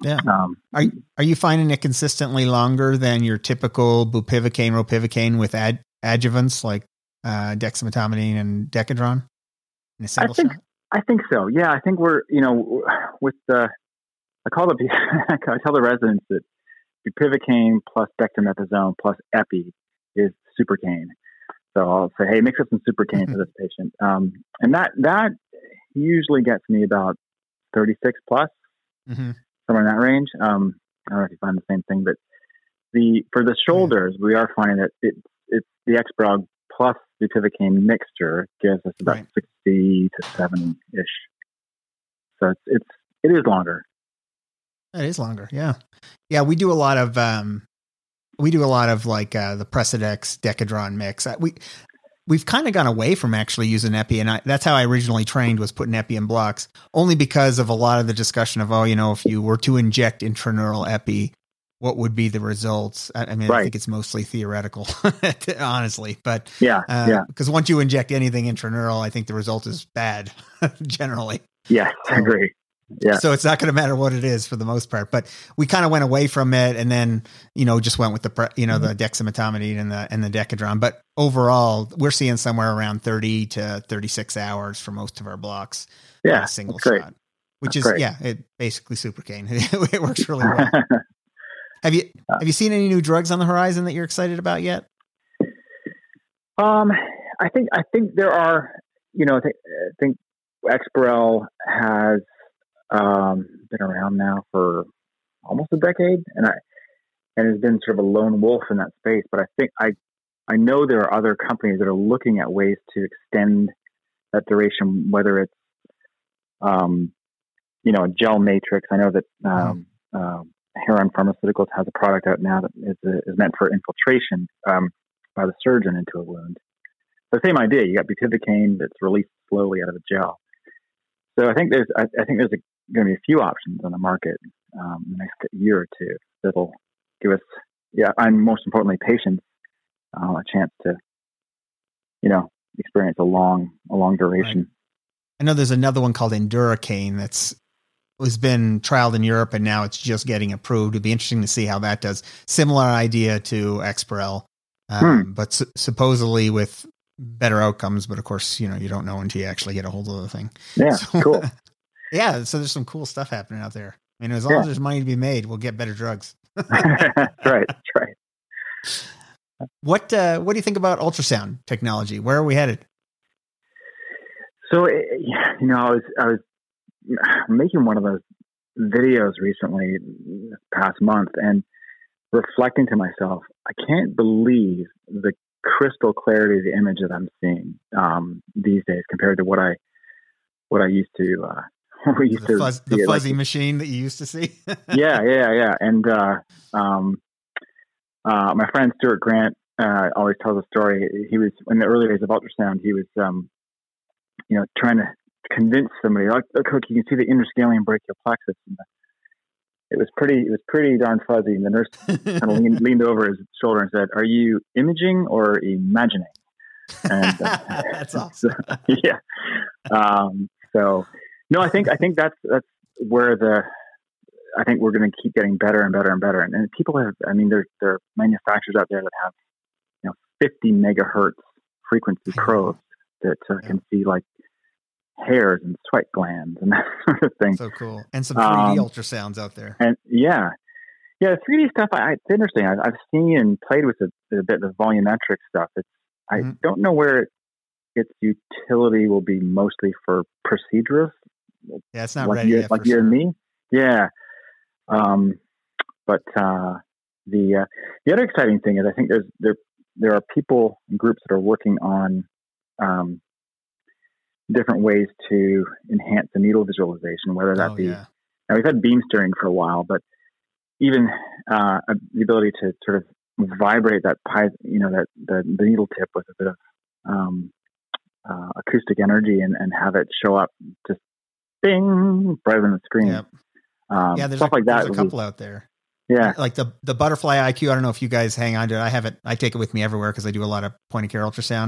Yeah. Um, are are you finding it consistently longer than your typical bupivacaine, ropivacaine with ad, adjuvants like uh, dexmedetomidine and Decadron? In a single I think shot? I think so. Yeah, I think we're you know with the I call the I tell the residents that bupivacaine plus dexamethasone plus epi is supercaine. So I'll say, hey, mix up some supercaine for this patient, um, and that that usually gets me about thirty-six plus, mm-hmm. somewhere in that range. Um, I don't know if you find the same thing, but the for the shoulders, yeah. we are finding that it it's the Exparel plus bupivacaine mixture gives us about right. sixty to seventy ish. So it's it's it is longer. It is longer, yeah, yeah. We do a lot of um, we do a lot of like uh, the Precedex Decadron mix. We we've kind of gone away from actually using epi, and I, that's how I originally trained, was putting epi in blocks. Only because of a lot of the discussion of oh, you know, if you were to inject intraneural epi, what would be the results? I, I mean, right. I think it's mostly theoretical, honestly. But yeah, uh, yeah. Because once you inject anything intraneural, I think the result is bad generally. Yeah, I agree. Yeah. So it's not going to matter what it is for the most part, but we kind of went away from it, and then, you know, just went with the, you know, mm-hmm. the dexmedetomidine and the, and the Decadron. But overall, we're seeing somewhere around thirty to thirty-six hours for most of our blocks. Yeah. A single shot, great. which that's is, great. yeah, it basically supercaine. It works really well. Have you, have you seen any new drugs on the horizon that you're excited about yet? Um, I think, I think there are, you know, I think, I think Exparel has, Um, been around now for almost a decade, and I and has been sort of a lone wolf in that space. But I think I I know there are other companies that are looking at ways to extend that duration, whether it's um, you know, a gel matrix. I know that um, mm-hmm. uh, Heron Pharmaceuticals has a product out now that is, is meant for infiltration um, by the surgeon into a wound. The same idea. You got bupivacaine that's released slowly out of a gel. So I think there's I, I think there's a going to be a few options on the market um, in the next year or two that'll give us, yeah, and most importantly, patients uh, a chance to, you know, experience a long, a long duration. Right. I know there's another one called Enduracaine that's was been trialed in Europe, and now it's just getting approved. It'd be interesting to see how that does. Similar idea to Exparel, um, hmm. but su- supposedly with better outcomes. But of course, you know, you don't know until you actually get a hold of the thing. Yeah, so, cool. Yeah, so there's some cool stuff happening out there. I mean, as long yeah. as there's money to be made, we'll get better drugs. That's right. That's right. What uh, What do you think about ultrasound technology? Where are we headed? So, you know, I was I was making one of those videos recently, this past month, and reflecting to myself, I can't believe the crystal clarity of the image that I'm seeing um, these days compared to what I what I used to. Uh, we used the, to fuzz, the fuzzy like, machine that you used to see. yeah, yeah, yeah. And uh, um, uh, my friend Stuart Grant uh, always tells a story. He was in the early days of ultrasound. He was, um, you know, trying to convince somebody, like, look, look, you can see the interscalene brachial plexus. And the, it was pretty. It was pretty darn fuzzy. And the nurse kind of leaned, leaned over his shoulder and said, "Are you imaging or imagining?" And uh, that's awesome. So, yeah. Um, so. No, I think I think that's that's where the I think we're going to keep getting better and better and better. And, and people have, I mean, there there are manufacturers out there that have, you know, fifty megahertz frequency probes that uh, yeah. can see like hairs and sweat glands and that sort of thing. So cool. And some three D um, ultrasounds out there. And yeah, yeah, the three D stuff. I, it's interesting. I've, I've seen and played with a, a bit of the volumetric stuff. It's I mm-hmm. don't know where it, its utility will be mostly for procedures. Yeah, it's not like ready you, yet. Like for you sure. and me. Yeah. Um, but uh, the uh, the other exciting thing is I think there's there there are people and groups that are working on um, different ways to enhance the needle visualization, whether that oh, be yeah. now we've had beam steering for a while, but even uh, the ability to sort of vibrate that pie, you know, that the, the needle tip with a bit of um, uh, acoustic energy and, and have it show up just bing right on the screen. Yep. Um, yeah, there's stuff a, like that. There's a couple be, out there. Yeah, like the the Butterfly I Q. I don't know if you guys hang on to it. I have it. I take it with me everywhere because I do a lot of point of care ultrasound.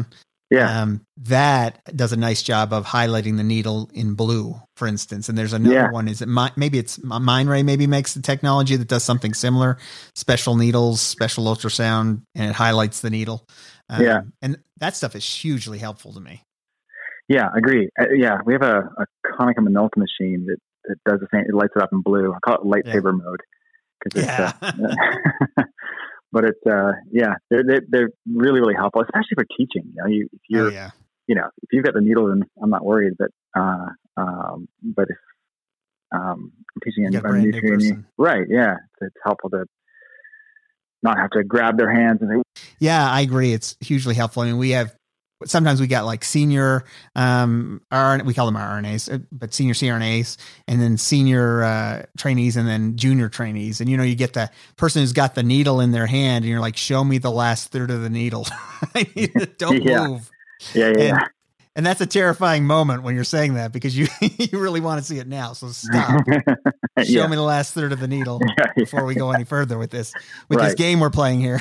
Yeah. Um, that does a nice job of highlighting the needle in blue, for instance. And there's another Yeah. one. Is it my, maybe it's Mindray maybe makes the technology that does something similar, special needles, special ultrasound, and it highlights the needle. Um, Yeah. And that stuff is hugely helpful to me. Yeah, agree. Uh, yeah, we have a, a Konica Minolta machine that, that does the same. It lights it up in blue. I call it lightsaber yeah. mode. Cause it's, yeah. uh, but it's, uh, yeah, they're, they're, they're really, really helpful, especially for teaching. You know, you, if you're, oh, yeah. you know, if you've got the needle, then I'm not worried, but, uh, um, but if, um, I'm teaching a, a new training, right. Yeah. It's, it's helpful to not have to grab their hands and say, yeah, I agree. It's hugely helpful. I mean, we have, sometimes we got like senior, um, R N A, we call them R N As, but senior C R N As, and then senior uh, trainees, and then junior trainees. And, you know, you get the person who's got the needle in their hand and you're like, show me the last third of the needle. I need to, don't yeah. move. Yeah. Yeah. And, yeah. and that's a terrifying moment when you're saying that, because you, you really want to see it now. So stop. Show yeah. me the last third of the needle yeah, yeah. before we go any further with this, with right. this game we're playing here.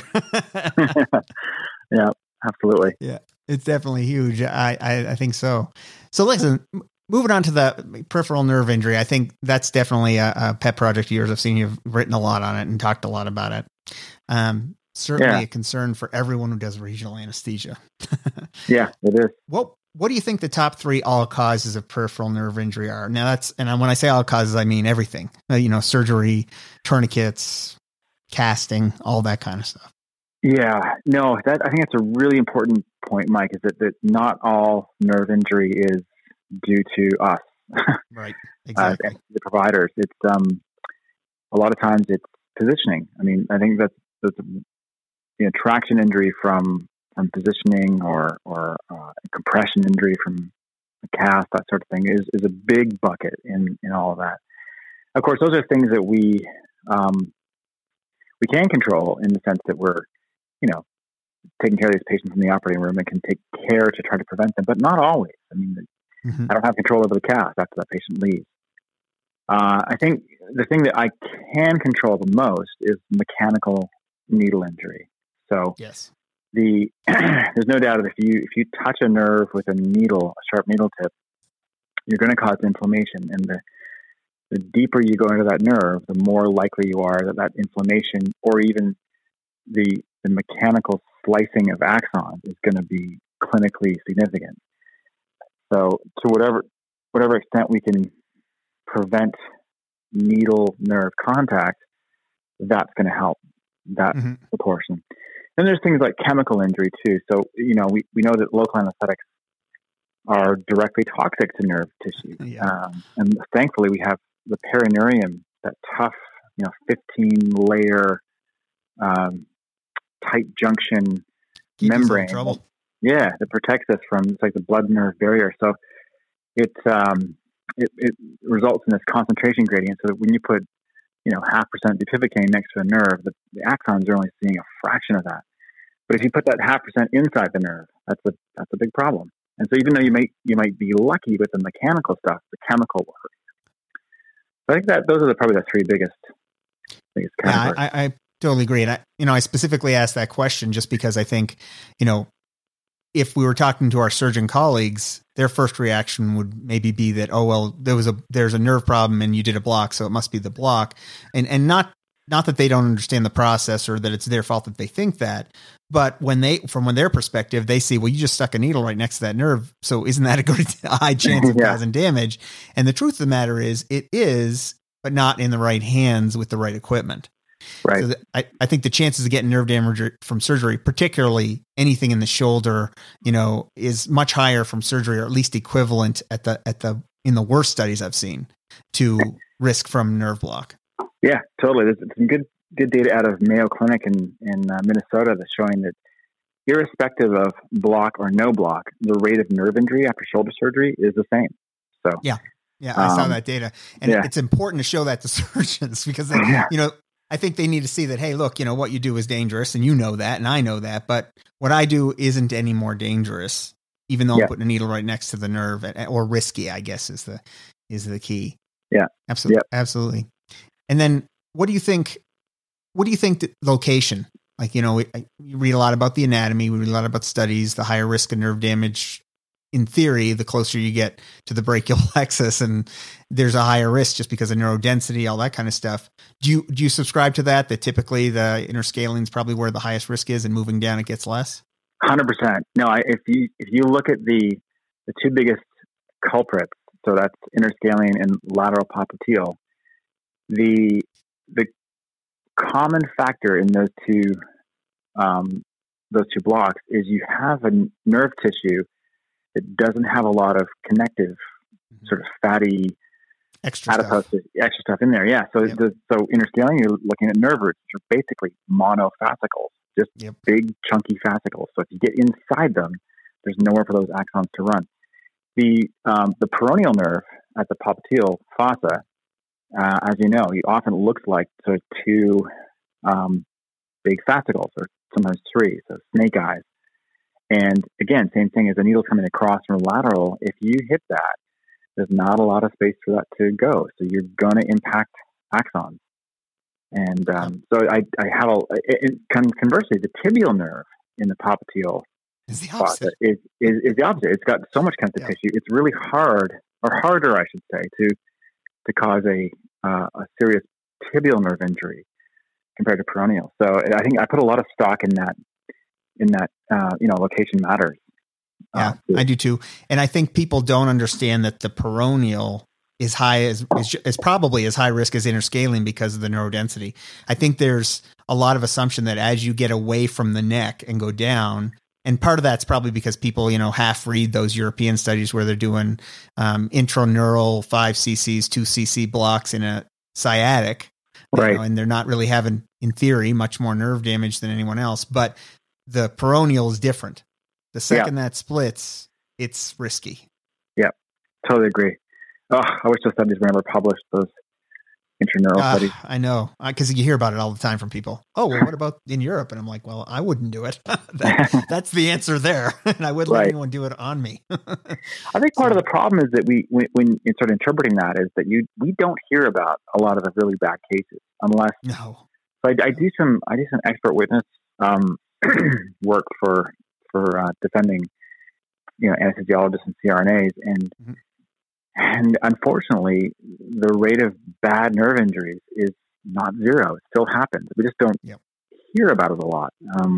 yeah, absolutely. Yeah. It's definitely huge. I, I, I think so. So listen, moving on to the peripheral nerve injury, I think that's definitely a, a pet project of yours. I've seen you've written a lot on it and talked a lot about it. Um, certainly yeah. a concern for everyone who does regional anesthesia. yeah, it is. What What do you think the top three all causes of peripheral nerve injury are? Now that's, and when I say all causes, I mean everything. Uh, you know, surgery, tourniquets, casting, all that kind of stuff. Yeah, no, that I think that's a really important point, Mike, is that, that not all nerve injury is due to us. Right. Exactly. uh, the providers. It's um a lot of times it's positioning. I mean, I think that's that's you know, traction injury from from positioning or or uh, compression injury from a cast, that sort of thing is is a big bucket in in all of that. Of course, those are things that we um we can control in the sense that we're you know, taking care of these patients in the operating room and can take care to try to prevent them, but not always. I mean, mm-hmm. I don't have control over the cast after that patient leaves. Uh, I think the thing that I can control the most is mechanical needle injury. So yes, the there's no doubt that if you if you touch a nerve with a needle, a sharp needle tip, you're going to cause inflammation, and the the deeper you go into that nerve, the more likely you are that that inflammation or even the the mechanical slicing of axons is going to be clinically significant. So to whatever whatever extent we can prevent needle nerve contact, that's going to help that mm-hmm. proportion. Then there's things like chemical injury too. So, you know, we, we know that local anesthetics are directly toxic to nerve tissue. Yeah. Um, and thankfully we have the perineurium, that tough, you know, fifteen layer, um, tight junction Keep membrane. Trouble. Yeah, that protects us from, it's like the blood nerve barrier. So it, um, it, it results in this concentration gradient. So that when you put, you know, half percent bupivacaine next to a nerve, the, the axons are only seeing a fraction of that. But if you put that half percent inside the nerve, that's a that's a big problem. And so even though you might you might be lucky with the mechanical stuff, the chemical work. I think that those are the, probably the three biggest biggest categories. Yeah, I, I totally agree. And I, you know, I specifically asked that question just because I think, you know, if we were talking to our surgeon colleagues, their first reaction would maybe be that, oh, well, there was a, there's a nerve problem and you did a block, so it must be the block. And, and not, not that they don't understand the process or that it's their fault that they think that, but when they, from when their perspective, they see, well, you just stuck a needle right next to that nerve. So isn't that a good a high chance of yeah. causing damage? And the truth of the matter is it is, but not in the right hands with the right equipment. Right. So the, I, I think the chances of getting nerve damage from surgery, particularly anything in the shoulder, you know, is much higher from surgery, or at least equivalent at the, at the, in the worst studies I've seen to risk from nerve block. Yeah, totally. There's some good, good data out of Mayo Clinic in, in uh, Minnesota that's showing that irrespective of block or no block, the rate of nerve injury after shoulder surgery is the same. So yeah, yeah, I um, saw that data, and yeah. it's important to show that to surgeons because they, yeah. you know, I think they need to see that, hey, look, you know, what you do is dangerous and you know that, and I know that, but what I do isn't any more dangerous, even though yeah. I'm putting a needle right next to the nerve, or risky, I guess is the, is the key. Yeah. Absolutely. Yeah. Absolutely. And then what do you think, what do you think the location, Like, you know, we, you read a lot about the anatomy. We read a lot about studies, the higher risk of nerve damage. In theory, the closer you get to the brachial plexus, and there's a higher risk just because of neurodensity, all that kind of stuff. Do you, do you subscribe to that, that typically the interscaling is probably where the highest risk is, and moving down, it gets less? one hundred percent. No, I, if you, if you look at the, the two biggest culprits, so that's interscaling and lateral popliteal, the, the common factor in those two, um, those two blocks is you have a nerve tissue that doesn't have a lot of connective, mm-hmm. sort of fatty, extra adipose, stuff. extra stuff in there. Yeah. So, yep. the, so interscaling, you're looking at nerve roots, which are basically monofascicles, just yep. big chunky fascicles. So if you get inside them, there's nowhere for those axons to run. The um, the peroneal nerve at the popliteal fossa, uh, as you know, it often looks like sort of two um, big fascicles, or sometimes three, so snake eyes. And again, same thing as a needle coming across from lateral. If you hit that, there's not a lot of space for that to go. So you're going to impact axons. And um, so I, I have a, it, conversely, the tibial nerve in the popliteal is the opposite. Is, is, is the opposite. It's got so much connective yeah. tissue. It's really hard, or harder, I should say, to to cause a uh, a serious tibial nerve injury compared to peroneal. So I think I put a lot of stock in that. In that, uh, you know, location matters. Yeah, uh, I do too. And I think people don't understand that the peroneal is high as is, is probably as high risk as interscaling because of the neurodensity. I think there's a lot of assumption that as you get away from the neck and go down, and part of that's probably because people, you know, half read those European studies where they're doing um, intraneural five cc's, two cc blocks in a sciatic, right? You know, and they're not really having, in theory, much more nerve damage than anyone else, but the peroneal is different. The second yeah. that splits, it's risky. Yeah, totally agree. Oh, I wish those studies were never published, those intraneural uh, studies. I know, because you hear about it all the time from people. Oh, well, what about in Europe? And I'm like, well, I wouldn't do it. that, that's the answer there. And I wouldn't right. let anyone do it on me. I think part so, of the problem is that we, when, when you start interpreting that, is that you we don't hear about a lot of the really bad cases unless. No. So I, I do some I do some expert witness um, work for for uh, defending, you know, anesthesiologists and C R N As, and mm-hmm. and unfortunately, the rate of bad nerve injuries is not zero. It still happens. We just don't yep. hear about it a lot. Um,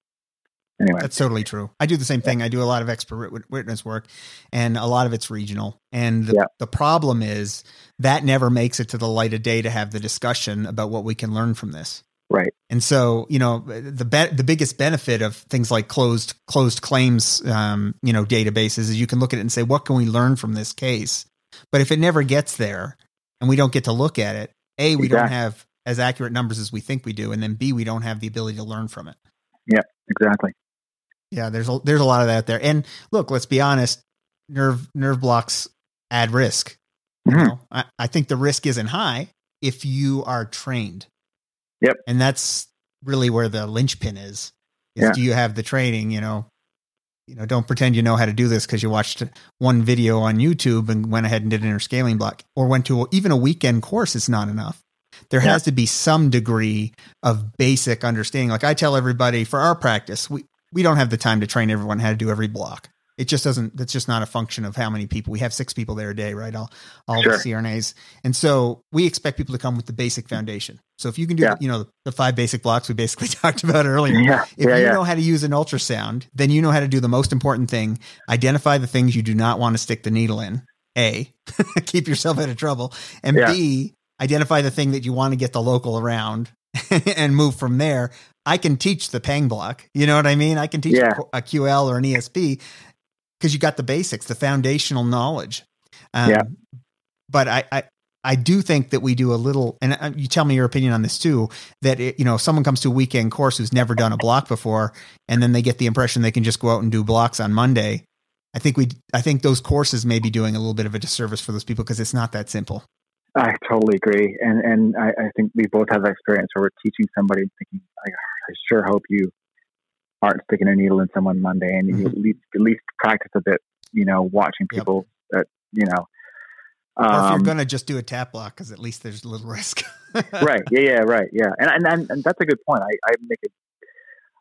anyway, that's totally true. I do the same thing. I do a lot of expert witness work, and a lot of it's regional. And the, yeah. the problem is that never makes it to the light of day to have the discussion about what we can learn from this. Right. And so, you know, the be- the biggest benefit of things like closed closed claims, um, you know, databases is you can look at it and say, what can we learn from this case? But if it never gets there and we don't get to look at it, A, we exactly. don't have as accurate numbers as we think we do. And then B, we don't have the ability to learn from it. Yeah, exactly. Yeah, there's a, there's a lot of that there. And look, let's be honest, nerve nerve blocks add risk. Mm-hmm. You know, I, I think the risk isn't high if you are trained. Yep. And that's really where the linchpin is, is yeah. do you have the training, you know, you know, don't pretend you know how to do this because you watched one video on YouTube and went ahead and did an interscaling block, or went to a, even a weekend course. It's not enough. There yeah. has to be some degree of basic understanding. Like I tell everybody for our practice, we, we don't have the time to train everyone how to do every block. It just doesn't, that's just not a function of how many people. We have six people there a day, right? All, all sure. the C R N As. And so we expect people to come with the basic foundation. So if you can do, yeah. you know, the, the five basic blocks we basically talked about earlier, yeah. if yeah, you yeah. know how to use an ultrasound, then you know how to do the most important thing, identify the things you do not want to stick the needle in. A, keep yourself out of trouble. And yeah. B, identify the thing that you want to get the local around and move from there. I can teach the Pang block. You know what I mean? I can teach yeah. a Q L or an E S P. Because you got the basics, the foundational knowledge. Um, yeah. But I, I, I do think that we do a little, and you tell me your opinion on this too, that, it, you know, if someone comes to a weekend course who's never done a block before, and then they get the impression they can just go out and do blocks on Monday. I think we, I think those courses may be doing a little bit of a disservice for those people because it's not that simple. I totally agree. And, and I, I think we both have that experience where we're teaching somebody thinking, I, I sure hope you aren't sticking a needle in someone Monday, and mm-hmm. you at least, at least practice a bit, you know, watching people yep. that, you know. Um, or if you're going to um, just do a tap block, because at least there's a little risk. right. Yeah. Yeah. Right. Yeah. And, and, and that's a good point. I, I make it,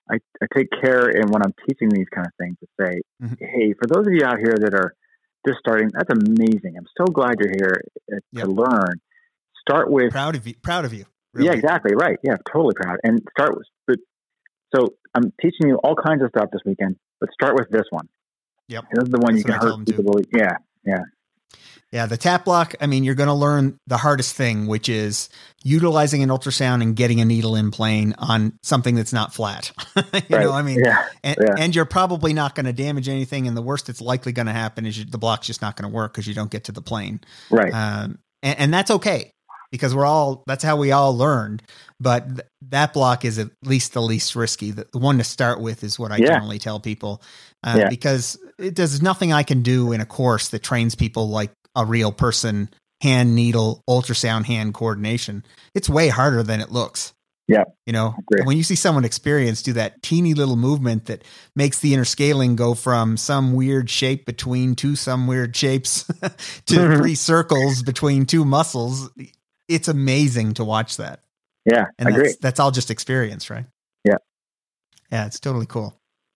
I, I take care in when I'm teaching these kind of things to say, mm-hmm. hey, for those of you out here that are just starting, that's amazing. I'm so glad you're here to yep. learn. Start with proud of you. Proud of you. Really. Yeah, exactly. Right. Yeah, totally proud. And start with, but, so I'm teaching you all kinds of stuff this weekend, but start with this one. Yep. And this is the one That's you can hurt people. Yeah. Yeah. Yeah. The tap block. I mean, you're going to learn the hardest thing, which is utilizing an ultrasound and getting a needle in plane on something that's not flat. you right. know, I mean, yeah. And, yeah. and you're probably not going to damage anything. And the worst that's likely going to happen is you, the block's just not going to work because you don't get to the plane. Right. Um, and, and that's okay. Because we're all, that's how we all learned. But th- that block is at least the least risky. The, the one to start with is what I yeah. generally tell people. Uh, yeah. Because it, there's nothing I can do in a course that trains people like a real person, hand, needle, ultrasound, hand coordination. It's way harder than it looks. Yeah. You know, when you see someone experienced do that teeny little movement that makes the interscaling go from some weird shape between two some weird shapes to three circles between two muscles, it's amazing to watch that. Yeah, and I that's, agree. That's all just experience, right? Yeah. Yeah, it's totally cool.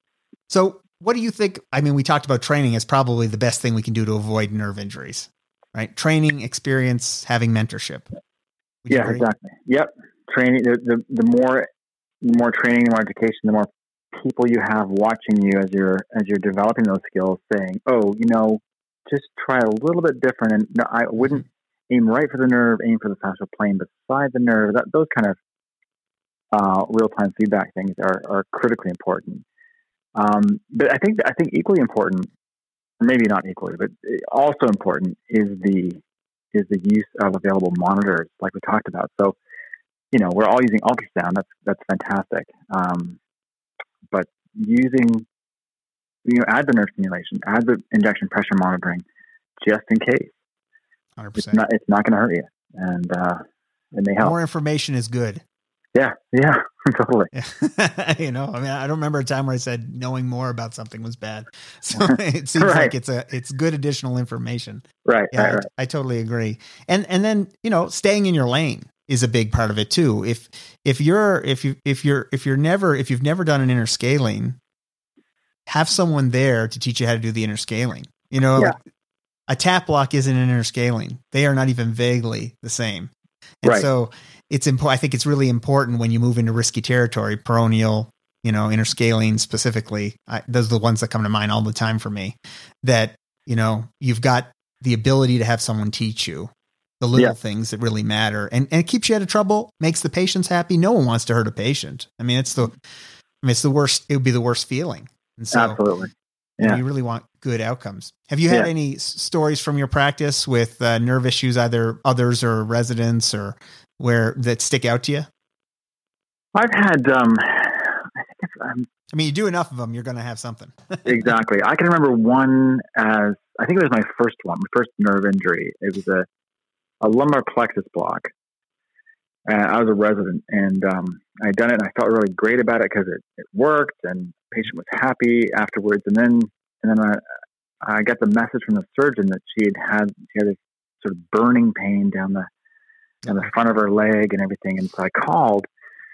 So what do you think? I mean, we talked about training as probably the best thing we can do to avoid nerve injuries, right? Training, experience, having mentorship. Would yeah, exactly. Yep. Training, the, the, the more, the more training, the more education, the more people you have watching you as you're, as you're developing those skills saying, oh, you know, just try a little bit different. And no, I wouldn't, aim right for the nerve, aim for the fascial plane beside the nerve. That, those kind of uh, real-time feedback things are, are critically important. Um, but I think I think equally important, maybe not equally, but also important is the is the use of available monitors, like we talked about. So, you know, we're all using ultrasound. That's that's fantastic. Um, but using, you know, add the nerve stimulation, add the injection pressure monitoring, just in case. one hundred percent. It's not, it's not going to hurt you, and uh, it may help. More information is good. Yeah, yeah, totally. Yeah. you know, I mean, I don't remember a time where I said knowing more about something was bad. So it seems right. like it's a it's good additional information. Right. Yeah, right, right. I, I totally agree. And and then you know, staying in your lane is a big part of it too. If if you're if you if you're if you're never if you've never done an interscaling, have someone there to teach you how to do the interscaling. You know. Yeah. Like, a tap block isn't an interscaling. They are not even vaguely the same. And right. so it's important. I think it's really important when you move into risky territory, peroneal, you know, interscaling specifically. I, those are the ones that come to mind all the time for me, that, you know, you've got the ability to have someone teach you the little yeah. things that really matter, and, and it keeps you out of trouble, makes the patients happy. No one wants to hurt a patient. I mean, it's the, I mean, it's the worst. It would be the worst feeling. And so, absolutely. Yeah. You really want good outcomes. Have you had yeah. any s- stories from your practice with uh, nerve issues, either others or residents, or where that stick out to you? I've had, um, I think it's, um, I mean, you do enough of them, you're going to have something. Exactly. I can remember one as, I think it was my first one, my first nerve injury. It was a, a lumbar plexus block. Uh, I was a resident, and um, I had done it, and I felt really great about it because it, it worked, and the patient was happy afterwards. And then, and then I, I got the message from the surgeon that she had had she had a sort of burning pain down the down the front of her leg and everything. And so I called,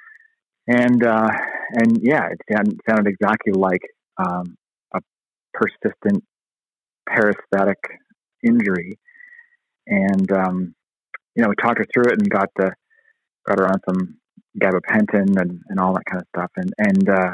and uh, and yeah, it sounded, sounded exactly like um, a persistent parastatic injury. And um, you know, we talked her through it and got the got her on some gabapentin and, and all that kind of stuff. And, and, uh,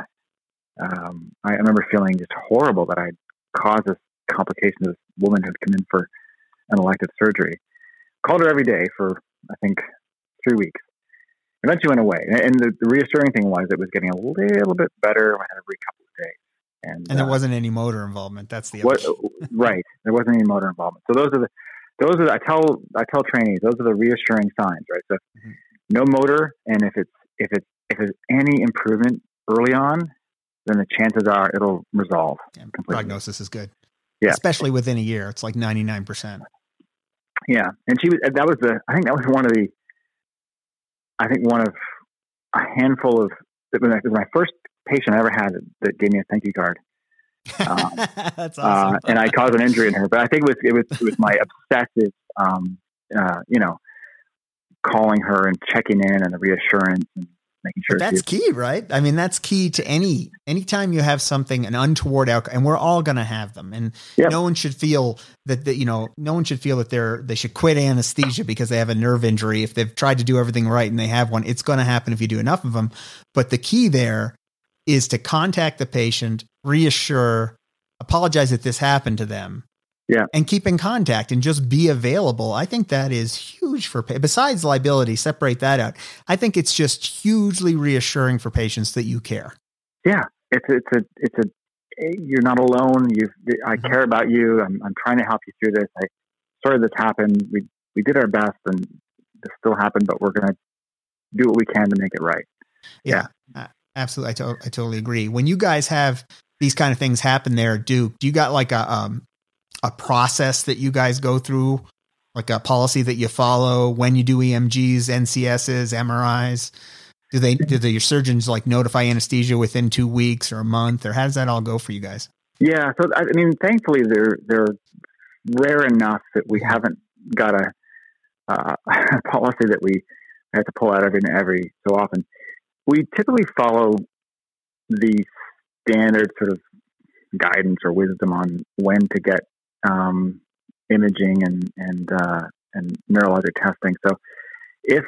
um, I remember feeling just horrible that I'd caused this complication to this woman who'd come in for an elective surgery. Called her every day for, I think, three weeks. Eventually went away. And, and the, the reassuring thing was it was getting a little bit better every couple of days. And, and there uh, wasn't any motor involvement. That's the what, right. There wasn't any motor involvement. So those are the, those are the, I tell, I tell trainees, those are the reassuring signs, right? So, mm-hmm. No motor, and if it's if it's if there's any improvement early on, then the chances are it'll resolve. Yeah, prognosis is good. Yeah, especially within a year, it's like ninety-nine percent. Yeah, and she was that was the I think that was one of the I think one of a handful of it was my first patient I ever had that, that gave me a thank you card. Um, That's awesome. uh, and I caused an injury in her, but I think it was it was it was my obsessive, um, uh, you know. calling her and checking in and the reassurance and making sure. But that's she, key, right? I mean, that's key to any, anytime you have something, an untoward outcome, and we're all going to have them. And yep. no one should feel that, that, you know, no one should feel that they're, they should quit anesthesia because they have a nerve injury. If they've tried to do everything right and they have one, it's going to happen if you do enough of them. But the key there is to contact the patient, reassure, apologize that this happened to them. Yeah. And keep in contact and just be available. I think that is huge for, besides liability, separate that out. I think it's just hugely reassuring for patients that you care. Yeah. It's, it's a, it's a, you're not alone. You, I mm-hmm. care about you. I'm, I'm trying to help you through this. I sorry this happened. We, we did our best and this still happened, but we're going to do what we can to make it right. Yeah, yeah. Absolutely. I, to- I totally agree. When you guys have these kind of things happen there, Duke, do you got like a, um, a process that you guys go through, like a policy that you follow when you do E M Gs, N C Ss, M R Is? Do they, do the, your surgeons like notify anesthesia within two weeks or a month, or how does that all go for you guys? Yeah. So, I mean, thankfully they're, they're rare enough that we haven't got a, uh, a policy that we have to pull out every, every so often. We typically follow the standard sort of guidance or wisdom on when to get um, imaging and, and, uh, and neurologic testing. So if,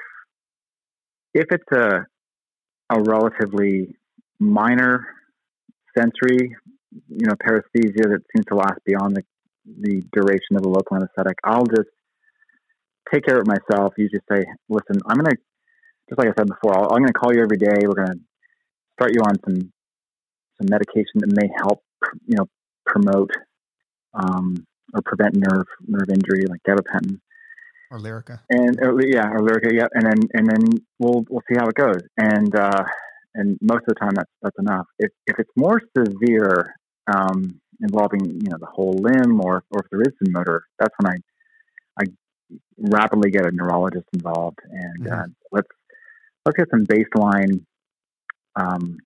if it's a, a relatively minor sensory, you know, paresthesia that seems to last beyond the, the duration of a local anesthetic, I'll just take care of it myself. You just say, listen, I'm going to, just like I said before, I'll, I'm going to call you every day. We're going to start you on some, some medication that may help, you know, promote, um, or prevent nerve, nerve injury like gabapentin. Or Lyrica. And, or, yeah, or Lyrica. Yeah. And then, and then we'll, we'll see how it goes. And, uh, and most of the time that's, that's enough. If, if it's more severe, um, involving, you know, the whole limb or, or if there is some motor, that's when I, I rapidly get a neurologist involved and, mm-hmm. uh, let's, let's get some baseline, um,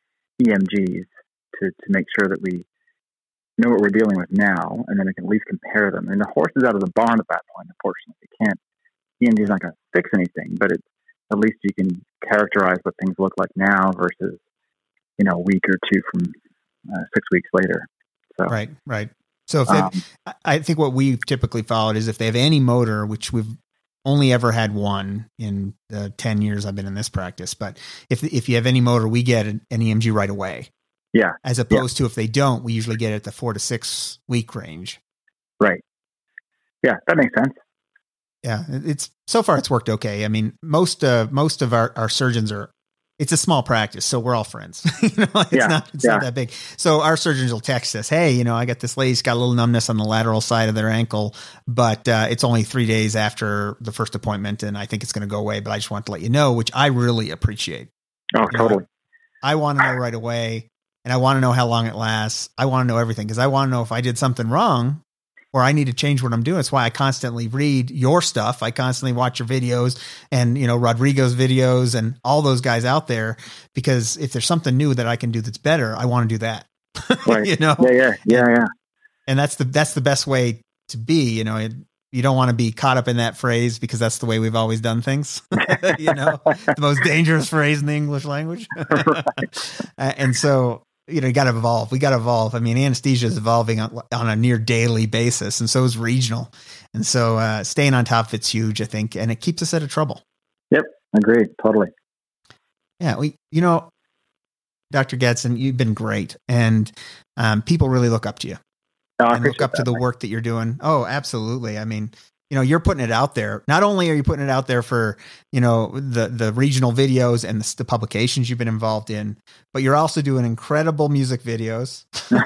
E M Gs to, to make sure that we know what we're dealing with now, and then we can at least compare them. And the horse is out of the barn at that point, unfortunately. You can't, E M G is not going to fix anything, but it's, at least you can characterize what things look like now versus, you know, a week or two from uh, six weeks later. So, right, right. So if um, I think what we've typically followed is if they have any motor, which we've only ever had one in the ten years I've been in this practice, but if if you have any motor, we get an, an E M G right away. Yeah. As opposed yeah. to if they don't, we usually get it at the four to six week range. Right. Yeah, that makes sense. Yeah. It's so far it's worked okay. I mean, most, uh, most of our, our surgeons are, it's a small practice, so we're all friends. you know, it's yeah. not, it's yeah. not that big. So our surgeons will text us, hey, you know, I got this lady's got a little numbness on the lateral side of their ankle, but uh, it's only three days after the first appointment. And I think it's going to go away, but I just want to let you know, which I really appreciate. Oh, you totally. know, I, I want to know right away. And I want to know how long it lasts. I want to know everything because I want to know if I did something wrong or I need to change what I'm doing. That's why I constantly read your stuff. I constantly watch your videos and, you know, Rodrigo's videos and all those guys out there, because if there's something new that I can do that's better, I want to do that. Right. you know? Yeah, yeah, yeah, yeah. And that's the, that's the best way to be, you know, it, you don't want to be caught up in that phrase because that's the way we've always done things. you know, the most dangerous phrase in the English language. Right. And so, you know, you got to evolve. We got to evolve. I mean, anesthesia is evolving on, on a near daily basis, and so is regional. And so uh, staying on top of it's huge, I think, and it keeps us out of trouble. Yep. Agreed. Totally. Yeah. We, you know, Doctor Gaddison, you've been great, and um, people really look up to you. No, and look up that, to the man. work that you're doing. Oh, absolutely. I mean, you know, you're putting it out there. Not only are you putting it out there for, you know, the, the regional videos and the, the publications you've been involved in, but you're also doing incredible music videos,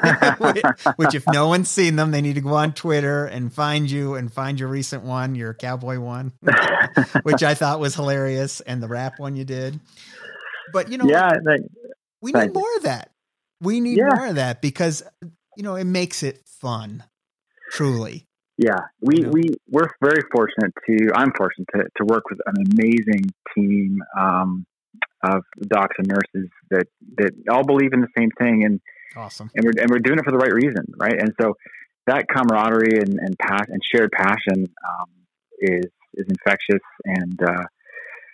which if no one's seen them, they need to go on Twitter and find you and find your recent one, your cowboy one, which I thought was hilarious. And the rap one you did, but you know, yeah, that, we need more of that. We need yeah. more of that because, you know, it makes it fun, truly. Yeah, we, you know? we, we're very fortunate to, I'm fortunate to, to work with an amazing team um, of docs and nurses that, that all believe in the same thing. And, awesome. And we're, and we're doing it for the right reason. Right. And so that camaraderie and, and pass and shared passion um, is, is infectious. And uh,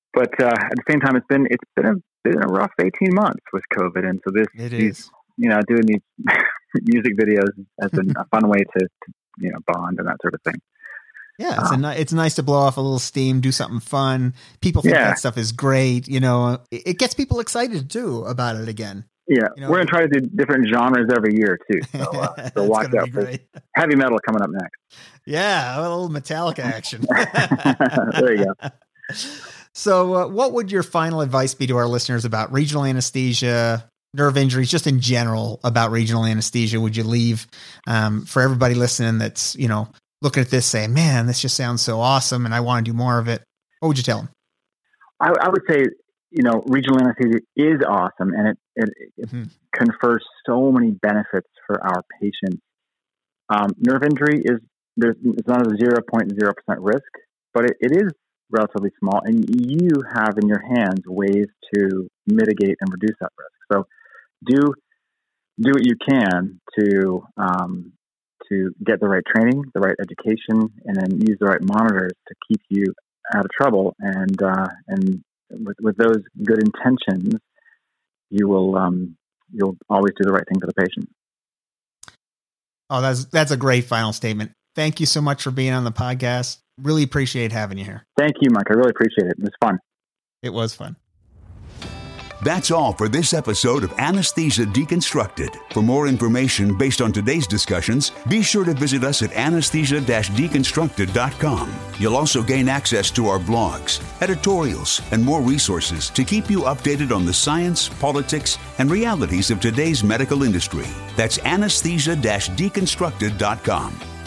but uh, at the same time, it's been it's been a been a rough eighteen months with COVID, and so this it these, is. you know, doing these music videos has been a fun way to, to you know bond and that sort of thing. Yeah, it's, um, a, it's nice to blow off a little steam, do something fun. People think yeah. that stuff is great. You know, it, it gets people excited too about it again. Yeah, you know, we're gonna try to do different genres every year too. So, uh, so watch out for heavy metal coming up next. Yeah, a little Metallica action. There you go. So, uh, what would your final advice be to our listeners about regional anesthesia, nerve injuries, just in general about regional anesthesia? Would you leave um, for everybody listening that's, you know, looking at this saying, man, this just sounds so awesome and I want to do more of it? What would you tell them? I, I would say, you know, regional anesthesia is awesome, and it, it, it mm-hmm. confers so many benefits for our patients. Um, nerve injury is, there's, it's not a zero point zero percent risk, but it, it is relatively small, and you have in your hands ways to mitigate and reduce that risk. So do do what you can to um, to get the right training, the right education, and then use the right monitors to keep you out of trouble. And uh, and with, with those good intentions, you will um, you'll always do the right thing for the patient. Oh, that's that's a great final statement. Thank you so much for being on the podcast. Really appreciate having you here. Thank you, Mike. I really appreciate it. It was fun. It was fun. That's all for this episode of Anesthesia Deconstructed. For more information based on today's discussions, be sure to visit us at anesthesia dash deconstructed dot com. You'll also gain access to our blogs, editorials, and more resources to keep you updated on the science, politics, and realities of today's medical industry. That's anesthesia dash deconstructed dot com.